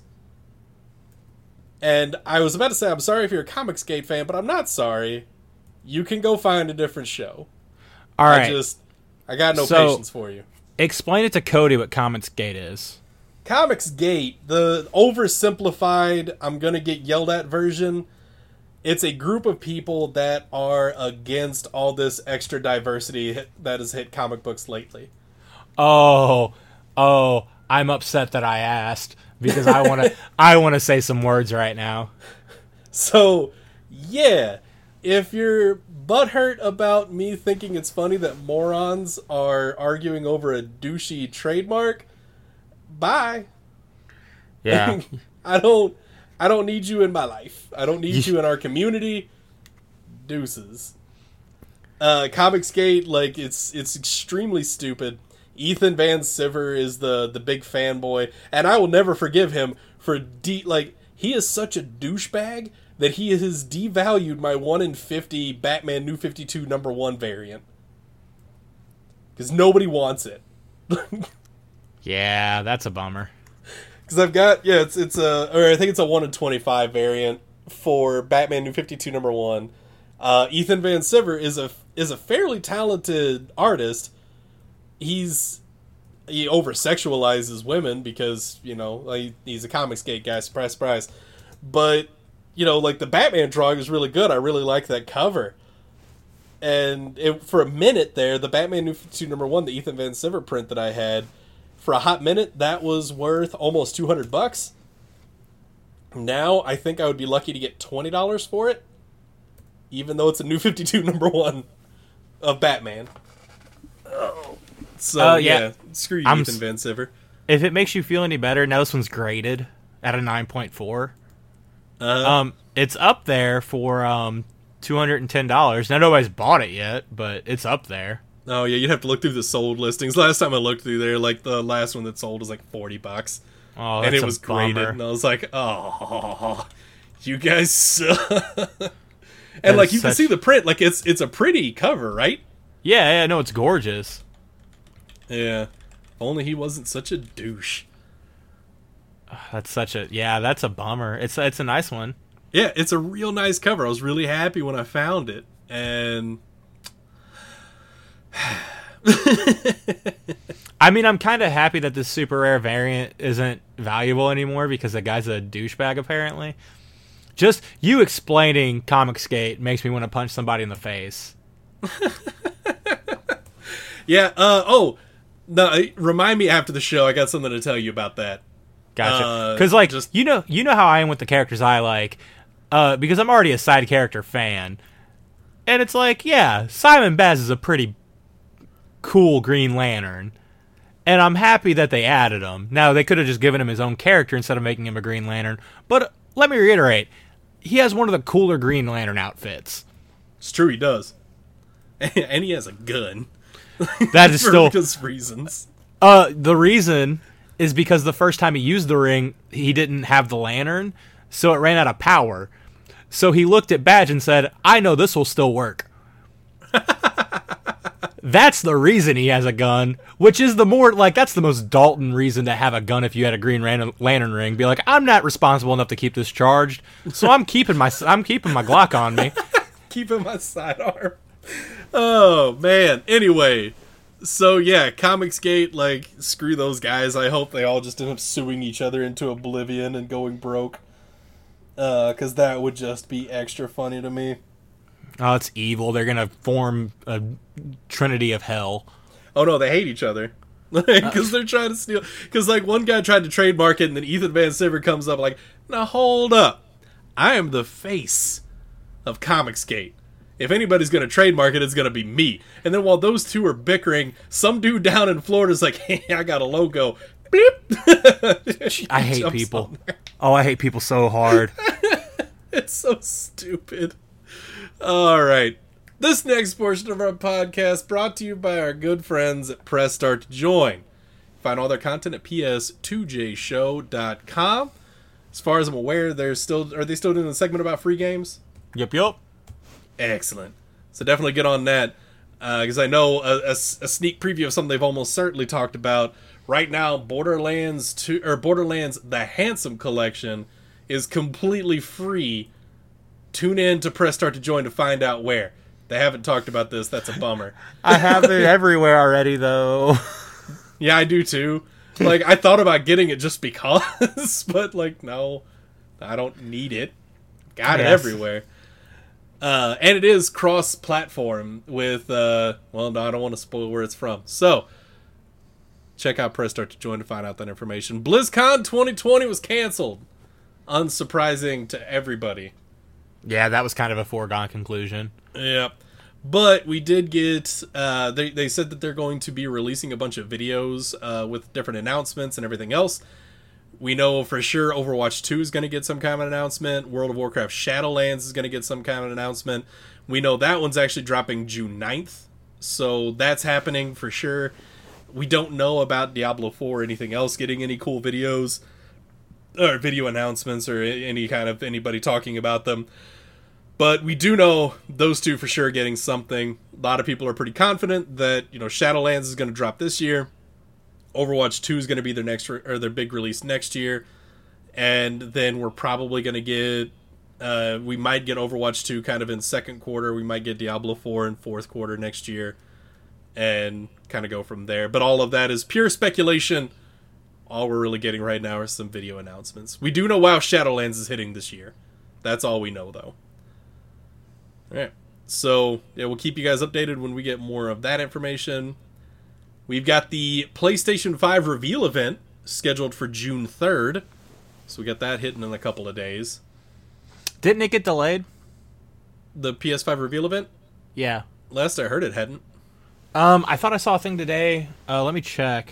And I was about to say, I'm sorry if you're a Comicsgate fan, but I'm not sorry. You can go find a different show. all right. I just, I got no So- patience for you. Explain it to Cody what Comicsgate is. Comicsgate, the oversimplified, I'm gonna get yelled at version, it's a group of people that are against all this extra diversity hit, that has hit comic books lately. Oh, oh, I'm upset that I asked because I want to. I want to say some words right now. So, yeah, if you're butthurt about me thinking it's funny that morons are arguing over a douchey trademark, bye. Yeah. I don't I don't need you in my life. I don't need you in our community. Deuces. Uh Comicsgate, like it's it's extremely stupid. Ethan Van Sciver is the the big fanboy, and I will never forgive him for de like he is such a douchebag that he has devalued my one in fifty Batman New fifty-two number one variant. Because nobody wants it. Yeah, that's a bummer. Because I've got, yeah, it's it's a, or I think it's a one in twenty-five variant for Batman New fifty-two number one. Uh, Ethan Van Sciver is a is a fairly talented artist. He's he over sexualizes women because you know like, he's a Comicsgate guy. Surprise, surprise. But you know, like the Batman drawing is really good. I really like that cover. And it, for a minute there, the Batman New fifty-two number one, the Ethan Van Sciver print that I had, for a hot minute, that was worth almost two hundred bucks. Now, I think I would be lucky to get twenty dollars for it. even though it's a New fifty-two number one of Batman. Oh. So, uh, yeah. yeah, screw you, I'm Ethan Van Sciver. If it makes you feel any better, now this one's graded at a nine point four. Uh, um, it's up there for um, two hundred ten dollars. Now, nobody's bought it yet, but it's up there. Oh, yeah, you'd have to look through the sold listings. Last time I looked through there, like, the last one that sold was like forty bucks. Oh, that's and it was a graded, bummer. And I was like, oh, you guys suck. And, like, you such... can see the print. Like, it's it's a pretty cover, right? Yeah, yeah, no, it's gorgeous. Yeah. If only he wasn't such a douche. That's such a... Yeah, that's a bummer. It's, it's a nice one. Yeah, it's a real nice cover. I was really happy when I found it. And... I mean, I'm kind of happy that this super rare variant isn't valuable anymore because the guy's a douchebag, apparently. Just you explaining Comicsgate makes me want to punch somebody in the face. yeah, uh, oh, no, remind me after the show. I got something to tell you about that. Gotcha. Because, uh, like, just... you know you know how I am with the characters I like, uh, because I'm already a side character fan. And it's like, yeah, Simon Baz is a pretty cool Green Lantern. And I'm happy that they added him. Now, they could have just given him his own character instead of making him a Green Lantern. But let me reiterate, he has one of the cooler Green Lantern outfits. It's true, he does. And he has a gun. That is for still... For reasons. Uh, the reason is because the first time he used the ring, he didn't have the lantern, so it ran out of power. So he looked at Badge and said, I know this will still work. That's the reason he has a gun, which is the more, like, that's the most Dalton reason to have a gun if you had a Green Lantern ring. Be like, I'm not responsible enough to keep this charged, so I'm keeping my I'm keeping my Glock on me. Keeping my sidearm. Oh, man. Anyway, so, yeah, Comicsgate, like, screw those guys. I hope they all just end up suing each other into oblivion and going broke. Uh, because that would just be extra funny to me. Oh, it's evil. They're going to form a trinity of hell. Oh, no, they hate each other. Because they're trying to steal. Because, like, one guy tried to trademark it, and then Ethan Van Sciver comes up like, now, hold up. I am the face of Comicsgate. If anybody's going to trademark it, it's going to be me. And then while those two are bickering, some dude down in Florida's like, hey, I got a logo. Beep. I hate people. Oh, I hate people so hard. It's so stupid. All right. This next portion of our podcast brought to you by our good friends at Press Start to Join. Find all their content at p s two j show dot com. As far as I'm aware, they're still are they still doing a segment about free games? Yep, yep. Excellent. So definitely get on that, because uh, I know a, a, a sneak preview of something they've almost certainly talked about. Right now, Borderlands two or Borderlands: The Handsome Collection is completely free. Tune in to Press Start to Join to find out where. They haven't talked about this. That's a bummer. I have it everywhere already, though. Yeah, I do too. Like, I thought about getting it just because, but like, no, I don't need it. Got yes. it everywhere. Uh, and it is cross-platform with, uh, well, no, I don't want to spoil where it's from. So, check out Press Start to Join to find out that information. BlizzCon twenty twenty was canceled. Unsurprising to everybody. Yeah, that was kind of a foregone conclusion. Yep. But we did get, uh, they, they said that they're going to be releasing a bunch of videos uh, with different announcements and everything else. We know for sure Overwatch two is going to get some kind of announcement. World of Warcraft Shadowlands is going to get some kind of announcement. We know that one's actually dropping June ninth. So that's happening for sure. We don't know about Diablo four or anything else getting any cool videos or video announcements or any kind of anybody talking about them. But we do know those two for sure getting something. A lot of people are pretty confident that, you know, Shadowlands is going to drop this year. Overwatch two is going to be their next re- or their big release next year. And then we're probably going to get uh, we might get Overwatch two kind of in second quarter. We might get Diablo four in fourth quarter next year and kind of go from there. But all of that is pure speculation. All we're really getting right now are some video announcements. We do know WoW Shadowlands is hitting this year. That's all we know, though. All right. So, yeah, we'll keep you guys updated when we get more of that information. We've got the PlayStation five reveal event scheduled for June third. So we got that hitting in a couple of days. Didn't it get delayed? The P S five reveal event? Yeah. Last I heard, it hadn't. Um, I thought I saw a thing today. Uh, let me check.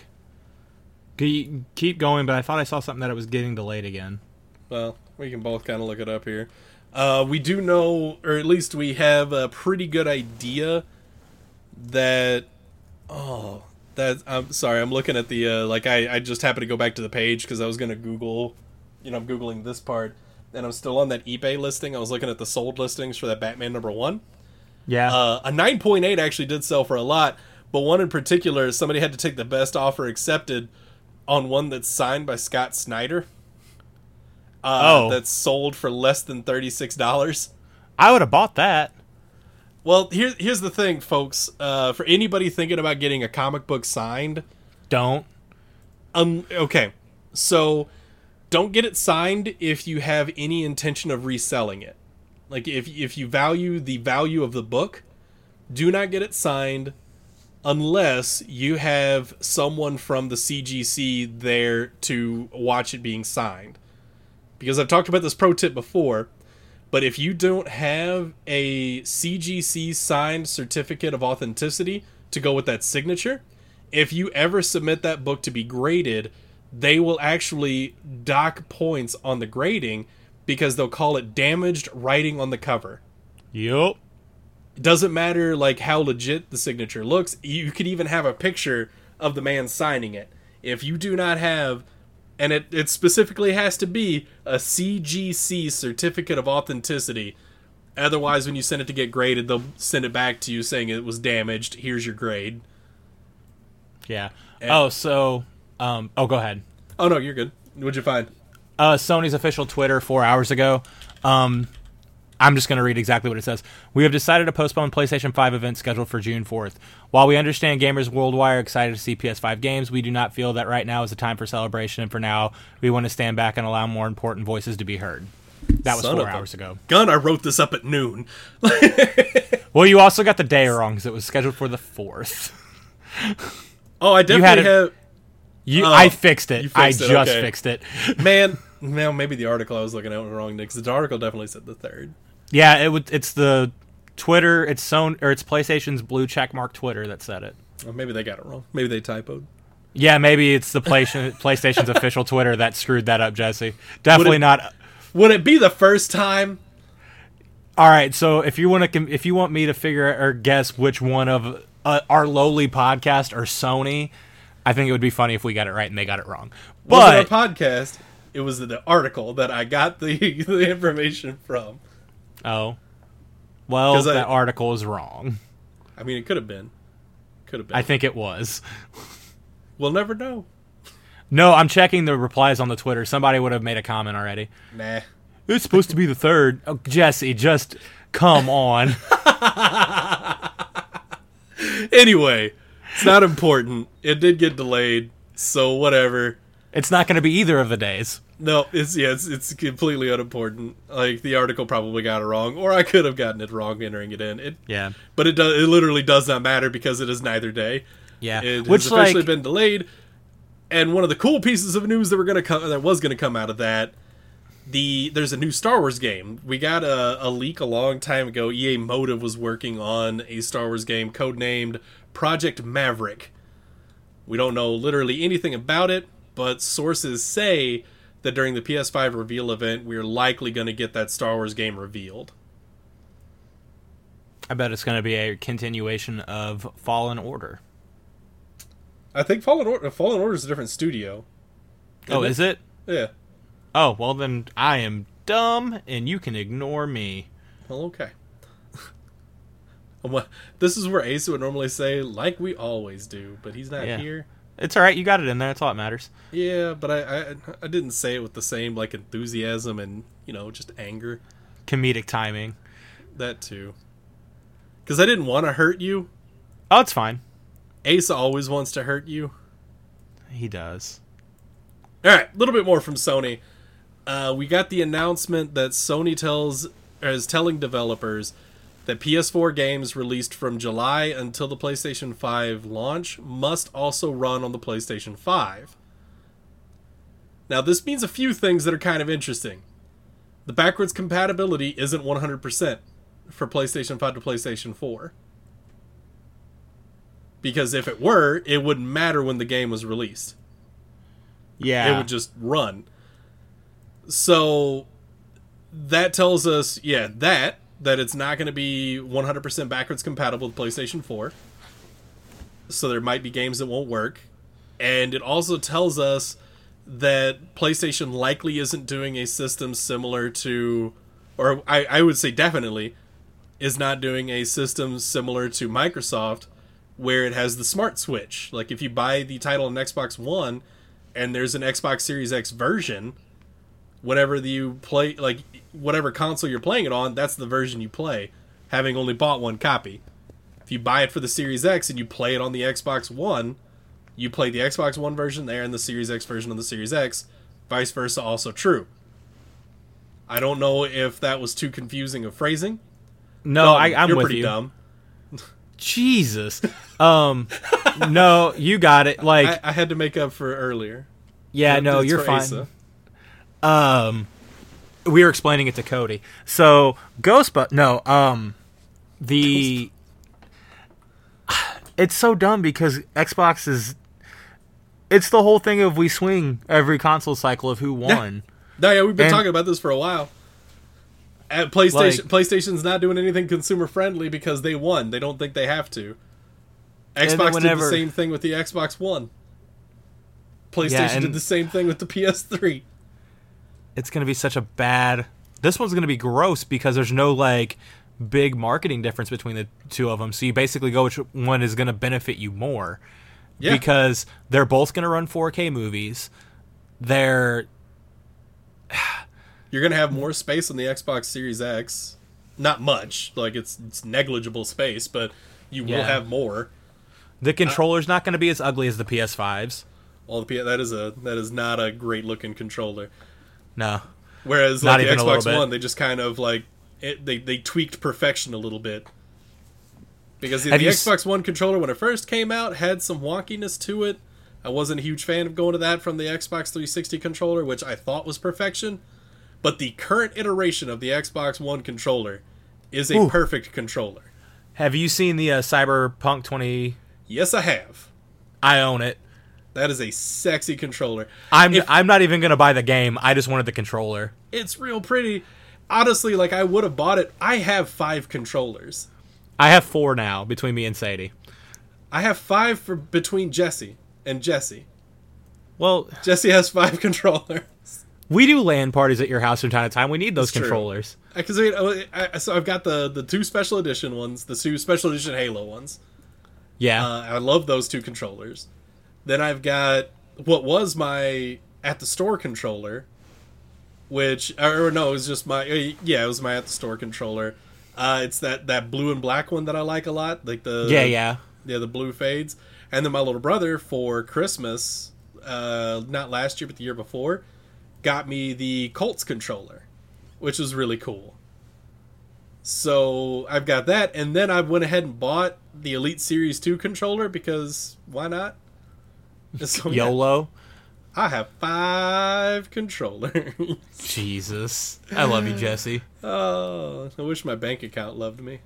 Ke- Keep going, but I thought I saw something that it was getting delayed again. Well, we can both kind of look it up here. Uh, we do know, or at least we have a pretty good idea that... Oh, that I'm sorry, I'm looking at the... Uh, like, I, I just happened to go back to the page because I was going to Google... You know, I'm Googling this part, and I'm still on that eBay listing. I was looking at the sold listings for that Batman number one. Yeah. Uh, a nine point eight actually did sell for a lot, but one in particular, somebody had to take the best offer accepted on one that's signed by Scott Snyder. Uh, oh. That's sold for less than thirty-six dollars. I would have bought that. Well, here, here's the thing, folks. Uh, for anybody thinking about getting a comic book signed... Don't. Um. Okay, so don't get it signed if you have any intention of reselling it. Like, if, if you value the value of the book, do not get it signed unless you have someone from the C G C there to watch it being signed. Because I've talked about this pro tip before, but if you don't have a C G C signed certificate of authenticity to go with that signature, if you ever submit that book to be graded, they will actually dock points on the grading because they'll call it damaged writing on the cover. Yup. It doesn't matter like how legit the signature looks. You could even have a picture of the man signing it. If you do not have, and it, it specifically has to be a C G C certificate of authenticity. Otherwise, when you send it to get graded, they'll send it back to you saying it was damaged. Here's your grade. Yeah. And, oh, so... Um, oh, go ahead. Oh, no, you're good. What'd you find? Uh, Sony's official Twitter four hours ago. Um... I'm just going to read exactly what it says. We have decided to postpone PlayStation five event scheduled for June fourth. While we understand gamers worldwide are excited to see P S five games, we do not feel that right now is the time for celebration, and for now, we want to stand back and allow more important voices to be heard. That was Son four of hours a ago. Gun, I wrote this up at noon. Well, you also got the day wrong, because it was scheduled for the fourth. Oh, I definitely had it- have... You, Oh, I fixed it. you I fixed it, just okay. fixed it. Man, well, maybe the article I was looking at was wrong, Nick, because the article definitely said the third. Yeah, it would. It's the Twitter. It's Sony, or it's PlayStation's blue checkmark Twitter that said it. Well, maybe they got it wrong. Maybe they typoed. Yeah, maybe it's the PlayStation, PlayStation's official Twitter that screwed that up, Jesse. Definitely it- not. Would it be the first time? All right, so if you want to, if you want me to figure or guess which one of uh, our lowly podcast or Sony, I think it would be funny if we got it right and they got it wrong. But But our podcast, it was the article that I got the, the information from. oh, well, 'Cause I- that article is wrong. I mean, it could have been. Could have been. I think it was. We'll never know. No, I'm checking the replies on the Twitter. Somebody would have made a comment already. Nah. It's supposed to be the third. Oh, Jesse, just come on. Anyway, it's not important. It did get delayed, so whatever. It's not going to be either of the days. No, it's yeah, it's, it's completely unimportant. Like, the article probably got it wrong, or I could have gotten it wrong entering it in. It, Yeah. but it does. It literally does not matter because it is neither day. Yeah. It Which, has officially like, been delayed. And one of the cool pieces of news that we're gonna come that was gonna come out of that, the there's a new Star Wars game. We got a, a leak a long time ago. E A Motive was working on a Star Wars game codenamed Project Maverick. We don't know literally anything about it, but sources say that during the P S five reveal event, we're likely going to get that Star Wars game revealed. I bet it's going to be a continuation of Fallen Order. I think Fallen Order, Fallen Order is a different studio. Oh, is it? Yeah. Oh, well then I am dumb and you can ignore me. Well, okay. Well, this is where Ace would normally say, like we always do, but he's not Yeah. here. It's alright, you got it in there, that's all that matters. Yeah, but I, I I didn't say it with the same like enthusiasm and, you know, just anger. Comedic timing. That too. Because I didn't want to hurt you. Oh, it's fine. Ace always wants to hurt you. He does. Alright, a little bit more from Sony. Uh, we got the announcement that Sony tells or is telling developers that P S four games released from July until the PlayStation five launch must also run on the PlayStation five. Now, this means a few things that are kind of interesting. The backwards compatibility isn't one hundred percent. for PlayStation five to PlayStation four. Because if it were, it wouldn't matter when the game was released. Yeah. It would just run. So that tells us, yeah, that that it's not going to be one hundred percent backwards compatible with PlayStation four. So there might be games that won't work. And it also tells us that PlayStation likely isn't doing a system similar to, or I, I would say definitely, is not doing a system similar to Microsoft, where it has the smart switch. Like if you buy the title on Xbox One and there's an Xbox Series X version, whenever you play, like whatever console you're playing it on, that's the version you play, having only bought one copy. If you buy it for the Series X and you play it on the Xbox One, you play the Xbox One version there and the Series X version on the Series X. Vice versa, also true. I don't know if that was too confusing of phrasing. No, Dumb. I, I'm You're with pretty you. dumb. Jesus. Um, no, you got it. Like, I, I had to make up for earlier. yeah, no, It's you're for fine. Asa. Um, we were explaining it to Cody. So, Ghostbusters, no, um, the, it's so dumb because Xbox is, it's the whole thing of we swing every console cycle of who won. No, yeah, we've been And- talking about this for a while. At PlayStation, Like- PlayStation's not doing anything consumer friendly because they won. They don't think they have to. then Xbox did whenever- the same thing with the Xbox One. PlayStation Yeah, and- did the same thing with the P S three. It's going to be such a bad, this one's going to be gross because there's no, like, big marketing difference between the two of them. So you basically go which one is going to benefit you more. Yeah. Because they're both going to run four K movies. They're, You're going to have more space on the Xbox Series X. Not much. Like, it's, it's negligible space, but you will Yeah. have more. the controller's not going to be as ugly as the P S fives. Well, the P- that is a that is not a great looking controller. No. Whereas Not like the even a little Xbox bit. One, they just kind of like it, they they tweaked perfection a little bit. Because the, Have the you s- Xbox One controller, when it first came out, had some wonkiness to it. I wasn't a huge fan of going to that from the Xbox three sixty controller, which I thought was perfection. But the current iteration of the Xbox One controller is a Ooh. perfect controller. Have you seen the uh, Cyberpunk twenty? Yes, I have. I own it. That is a sexy controller. I'm If- I'm not even going to buy the game. I just wanted the controller. It's real pretty. Honestly, like I would have bought it. I have five controllers. I have four now between me and Sadie. I have five for between Jesse and Jesse. Well, Jesse has five controllers. we do LAN parties at your house from time to time. We need those It's true. controllers. Because I, I, I, so I've got the the two special edition ones, the two special edition Halo ones. Yeah. Uh, I love those two controllers. Then I've got what was my at the store controller, which or no, it was just my uh, yeah, it was my at the store controller. Uh, it's that that blue and black one that I like a lot, like the yeah, yeah. yeah the blue fades. And then my little brother for Christmas, uh, not last year but the year before, got me the Colts controller, which was really cool. So I've got that, and then I went ahead and bought the Elite Series two controller because why not? So, yeah, YOLO. I have five controllers. Jesus. I love you, Jesse. Oh, I wish my bank account loved me.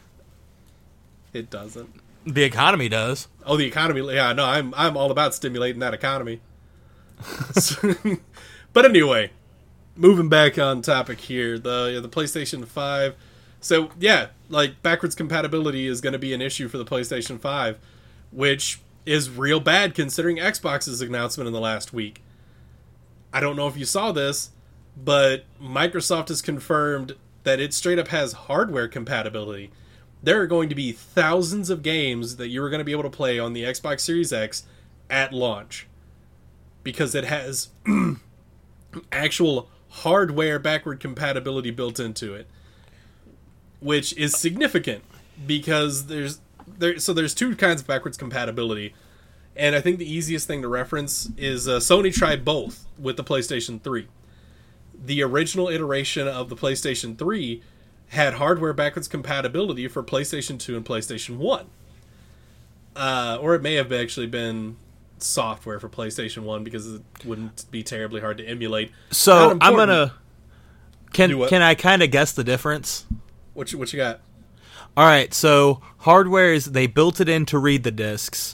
It doesn't. The economy does. Oh, the economy. Yeah, no, I'm I'm all about stimulating that economy. So- but anyway, moving back on topic here, the the PlayStation five. So yeah, like backwards compatibility is going to be an issue for the PlayStation five, which is real bad considering Xbox's announcement in the last week. I don't know if you saw this, but Microsoft has confirmed that it straight up has hardware compatibility. There are going to be thousands of games that you are going to be able to play on the Xbox Series X at launch because it has actual hardware backward compatibility built into it, which is significant because there's there so there's two kinds of backwards compatibility, and I think the easiest thing to reference is uh, Sony tried both with the PlayStation three. The original iteration of the PlayStation three had hardware backwards compatibility for PlayStation two and PlayStation one. Uh, or it may have actually been software for PlayStation one because it wouldn't be terribly hard to emulate. So Not I'm important. gonna. Do Can what? can I kind of guess the difference? What you, what you got? All right, so hardware is they built it in to read the discs.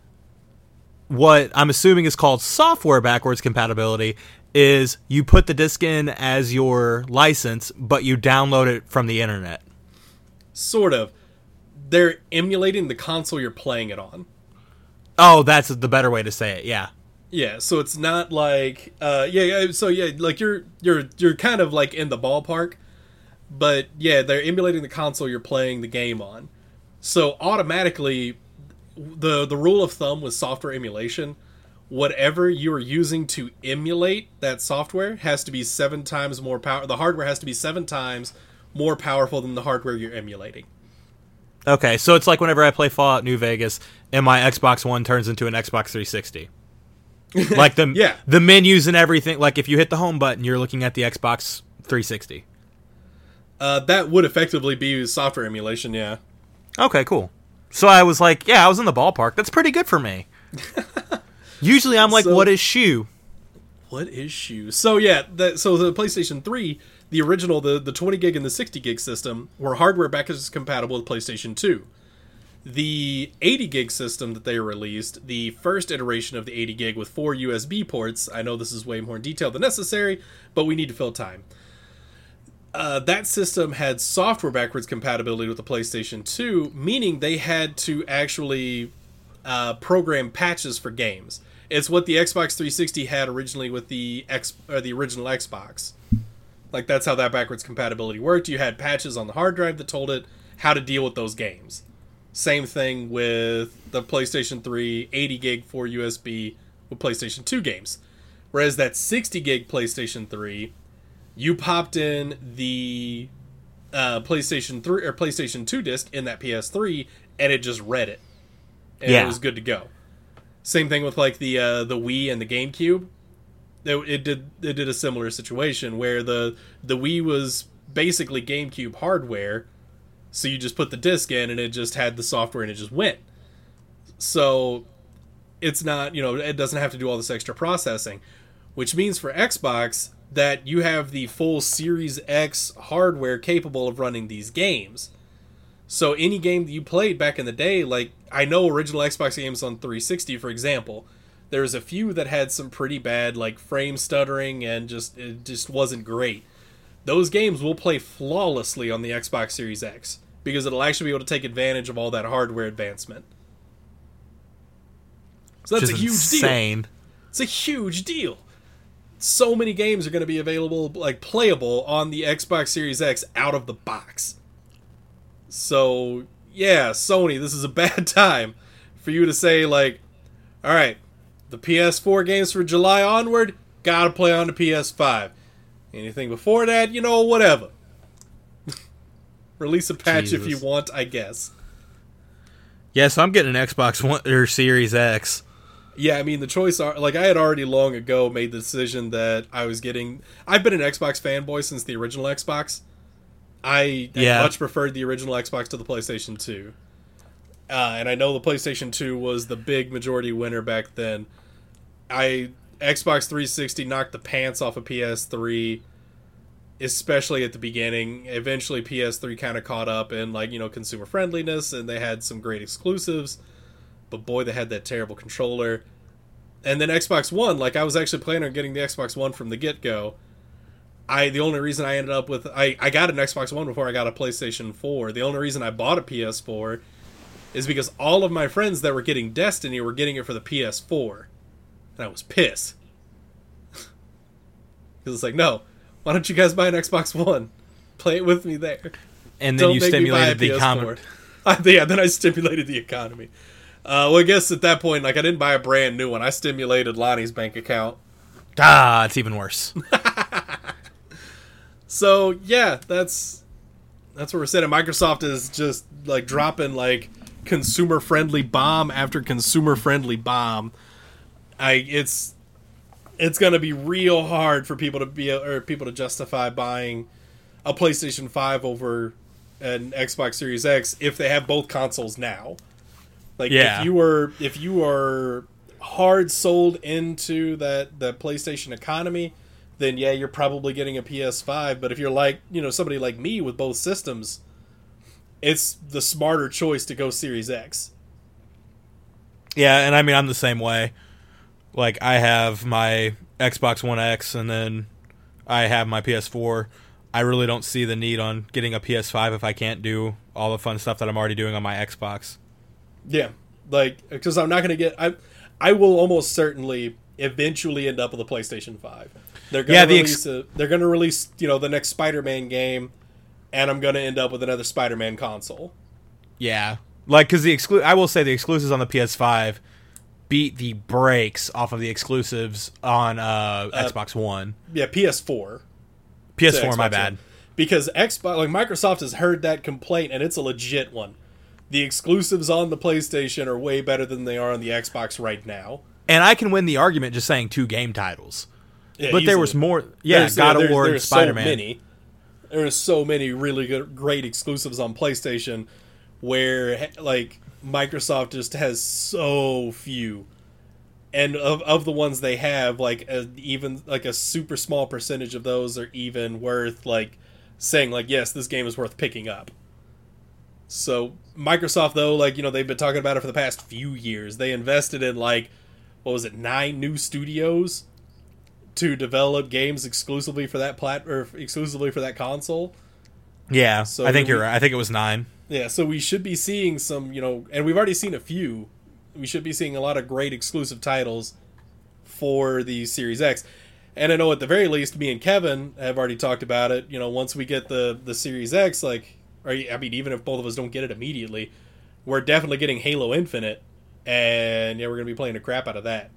What I'm assuming is called software backwards compatibility is you put the disc in as your license, but you download it from the internet. Sort of. They're emulating the console you're playing it on. Oh, that's the better way to say it. Yeah. Yeah, so it's not like uh yeah, yeah, so yeah, like you're you're you're kind of like in the ballpark, but yeah, they're emulating the console you're playing the game on. So automatically the the rule of thumb with software emulation, whatever you are using to emulate that software has to be seven times more power the hardware has to be seven times more powerful than the hardware you're emulating. Okay, so it's like whenever I play Fallout New Vegas and my Xbox One turns into an Xbox three sixty. Like the yeah. the menus and everything. Like if you hit the home button, you're looking at the Xbox three sixty. Uh, that would effectively be software emulation, yeah. Okay, cool. So I was like, yeah, I was in the ballpark. That's pretty good for me. Usually I'm like, so, what is shoe? What is shoe? So yeah, the, so the PlayStation three, the original, the, the twenty gig and the sixty gig system were hardware backwards compatible with PlayStation two. The eighty gig system that they released, the first iteration of the eighty gig with four U S B ports, I know this is way more detailed than necessary, but we need to fill time. Uh, that system had software backwards compatibility with the PlayStation two, meaning they had to actually uh, program patches for games. It's what the Xbox three sixty had originally with the X or the original Xbox. Like that's how that backwards compatibility worked. You had patches on the hard drive that told it how to deal with those games. Same thing with the PlayStation three eighty gig four U S B with PlayStation two games. Whereas that sixty gig PlayStation three, you popped in the uh, PlayStation three or PlayStation two disc in that P S three, and it just read it, and yeah. it was good to go. Same thing with like the uh, the Wii and the GameCube. It, it did it did a similar situation where the the Wii was basically GameCube hardware. So you just put the disc in and it just had the software and it just went. So it's not, you know, it doesn't have to do all this extra processing. Which means for Xbox that you have the full Series X hardware capable of running these games. So any game that you played back in the day, like I know original Xbox games on three sixty, for example, there's a few that had some pretty bad like frame stuttering and just it just wasn't great. Those games will play flawlessly on the Xbox Series X because it'll actually be able to take advantage of all that hardware advancement. So that's a huge insane. deal. It's a huge deal. So many games are going to be available, like playable on the Xbox Series X out of the box. So, yeah, Sony, this is a bad time for you to say, like, all right, the P S four games for July onward, gotta play on the P S five. Anything before that, you know, whatever. Release a patch Jesus. If you want, I guess. Yeah, so I'm getting an Xbox One or Series X. Yeah, I mean, the choice are like I had already long ago made the decision that I was getting. I've been an Xbox fanboy since the original Xbox. I yeah. much preferred the original Xbox to the PlayStation two. Uh, and I know the PlayStation two was the big majority winner back then. I Xbox three sixty knocked the pants off of P S three, especially at the beginning. Eventually, P S three kind of caught up in, like, you know, consumer friendliness, and they had some great exclusives. But boy, they had that terrible controller. And then Xbox One, like, I was actually planning on getting the Xbox One from the get-go. I the only reason I ended up with... I, I got an Xbox One before I got a PlayStation four. The only reason I bought a P S four is because all of my friends that were getting Destiny were getting it for the P S four. And I was pissed. Because it's like, no, why don't you guys buy an Xbox One? Play it with me there. And then don't you stimulated the economy. Yeah, then I stimulated the economy. Uh, well, I guess at that point, like, I didn't buy a brand new one. I stimulated Lonnie's bank account. Ah, it's even worse. So, yeah, that's that's what we're saying. Microsoft is just, like, dropping, like, consumer-friendly bomb after consumer-friendly bomb. I it's it's gonna be real hard for people to be or people to justify buying a PlayStation five over an Xbox Series X if they have both consoles now. Like, yeah. if you were if you are hard sold into that the PlayStation economy, then yeah, you're probably getting a P S five. But if you're like, you know, somebody like me with both systems, it's the smarter choice to go Series X. Yeah, and I mean, I'm the same way. Like, I have my Xbox One X, and then I have my P S four. I really don't see the need on getting a P S five if I can't do all the fun stuff that I'm already doing on my Xbox. Yeah, like, because I'm not going to get... I I will almost certainly eventually end up with a PlayStation five. They're going to Yeah, the release, ex- a, they're going to release, you know, the next Spider-Man game, and I'm going to end up with another Spider-Man console. Yeah. Like, because the exclu- I will say the exclusives on the P S five beat the brakes off of the exclusives on uh, Uh, Xbox One. Yeah, P S four. P S four, to my Xbox bad. One. Because Xbox, like Microsoft has heard that complaint, and it's a legit one. The exclusives on the PlayStation are way better than they are on the Xbox right now. And I can win the argument just saying two game titles. Yeah, but there easily. was more. Yeah, There's- God yeah, of there's- War and there's Spider-Man. So many. There's so many really good, great exclusives on PlayStation where, like, Microsoft just has so few. And of, of the ones they have, like, a, even, like, a super small percentage of those are even worth, like, saying, like, yes, this game is worth picking up. So, Microsoft, though, like, you know, they've been talking about it for the past few years. They invested in, like, what was it, nine new studios to develop games exclusively for that plat or exclusively for that console. Yeah, So I think we- you're right. I think it was nine. Yeah, so we should be seeing some, you know, and we've already seen a few. We should be seeing a lot of great exclusive titles for the Series X. And I know at the very least, me and Kevin have already talked about it. You know, once we get the, the Series X, like, or I mean, even if both of us don't get it immediately, we're definitely getting Halo Infinite. And yeah, we're going to be playing the crap out of that.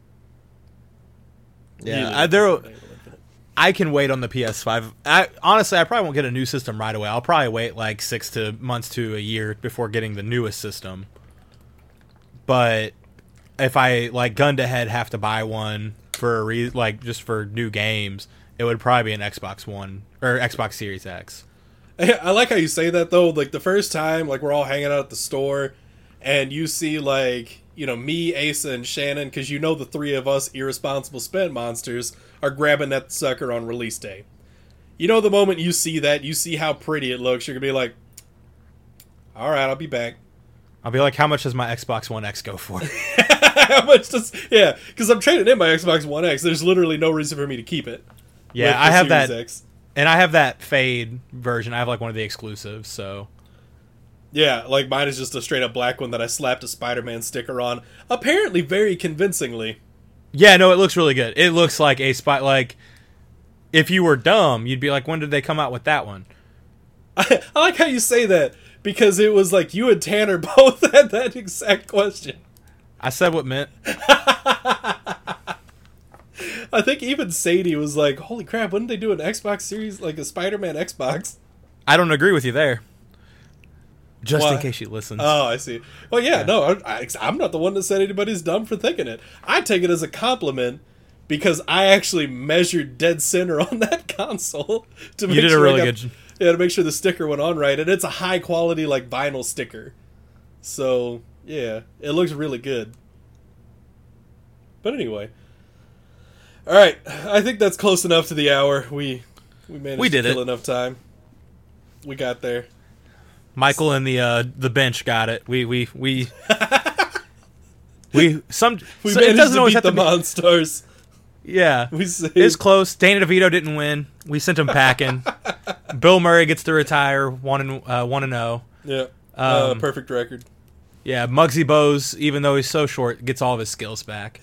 Yeah, Really I, there. Halo Infinite. I can wait on the P S five. I honestly, I probably won't get a new system right away. I'll probably wait like six to months to a year before getting the newest system. But if I like gun to head have to buy one for a re- like just for new games, it would probably be an Xbox One or Xbox Series X. I like how you say that, though. Like, the first time, like, we're all hanging out at the store, and you see, like, you know, me, Asa, and Shannon, because you know the three of us irresponsible spend monsters are grabbing that sucker on release day. You know, the moment you see that, you see how pretty it looks, you're going to be like, all right, I'll be back. I'll be like, how much does my Xbox One X go for? How much does... Yeah, because I'm trading in my Xbox One X. There's literally no reason for me to keep it. Yeah, with the I have Series that, X. and I have that Fade version. I have like one of the exclusives, so... Yeah, like mine is just a straight up black one that I slapped a Spider-Man sticker on. Apparently very convincingly. Yeah, no, it looks really good. It looks like a spot. Like, if you were dumb, you'd be like, when did they come out with that one? I, I like how you say that, because it was like you and Tanner both had that exact question. I said what meant. I think even Sadie was like, holy crap, wouldn't they do an Xbox Series, like a Spider-Man Xbox? I don't agree with you there. Just Why? in case she listens. Oh, I see. Well, yeah, no, I, I'm not the one that said anybody's dumb for thinking it. I take it as a compliment because I actually measured dead center on that console to make you did sure a really I got, good... yeah, to make sure the sticker went on right, and it's a high quality like vinyl sticker. So yeah, it looks really good. But anyway, all right, I think that's close enough to the hour. We we managed We did to kill it. enough time. We got there. Michael and the uh, the bench got it. We we we we some. We so it managed doesn't to always beat have the to be, Monstars. Yeah, We saved. it's close. Dana DeVito didn't win. We sent him packing. Bill Murray gets to retire one and uh, one and zero. Yeah. uh, Um, perfect record. Yeah, Muggsy Bowes, even though he's so short, gets all of his skills back.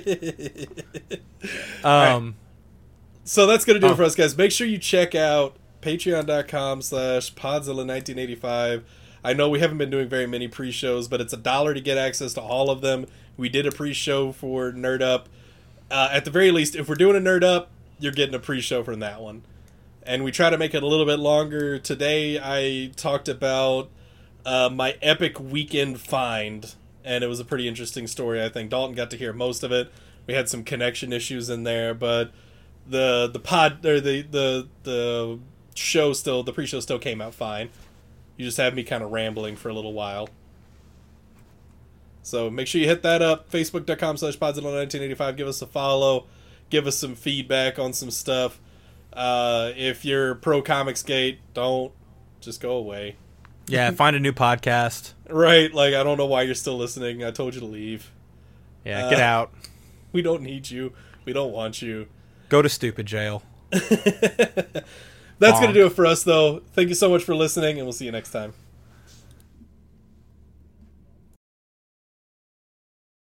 Um, So that's going to do Oh. it for us, guys. Make sure you check out patreon.com slash podzilla1985. I know we haven't been doing very many pre-shows, but it's a dollar to get access to all of them. We did a pre-show for Nerd Up. Uh, at the very least, if we're doing a Nerd Up, you're getting a pre-show from that one. And we try to make it a little bit longer. Today I talked about uh, my epic weekend find, and it was a pretty interesting story, I think. Dalton got to hear most of it. We had some connection issues in there, but the the pod or the the the show still the pre-show still came out fine. You just have me kind of rambling for a little while. So make sure you hit that up. Facebook.com slash Podzilla1985. Give us a follow. give us some feedback on some stuff. Uh, if you're pro Comicsgate, don't just go away. Yeah, find a new podcast. Right, like I don't know why you're still listening. I told you to leave. Yeah, get Uh, out. We don't need you. We don't want you. Go to stupid jail. That's going to do it for us, though. Thank you so much for listening, and we'll see you next time.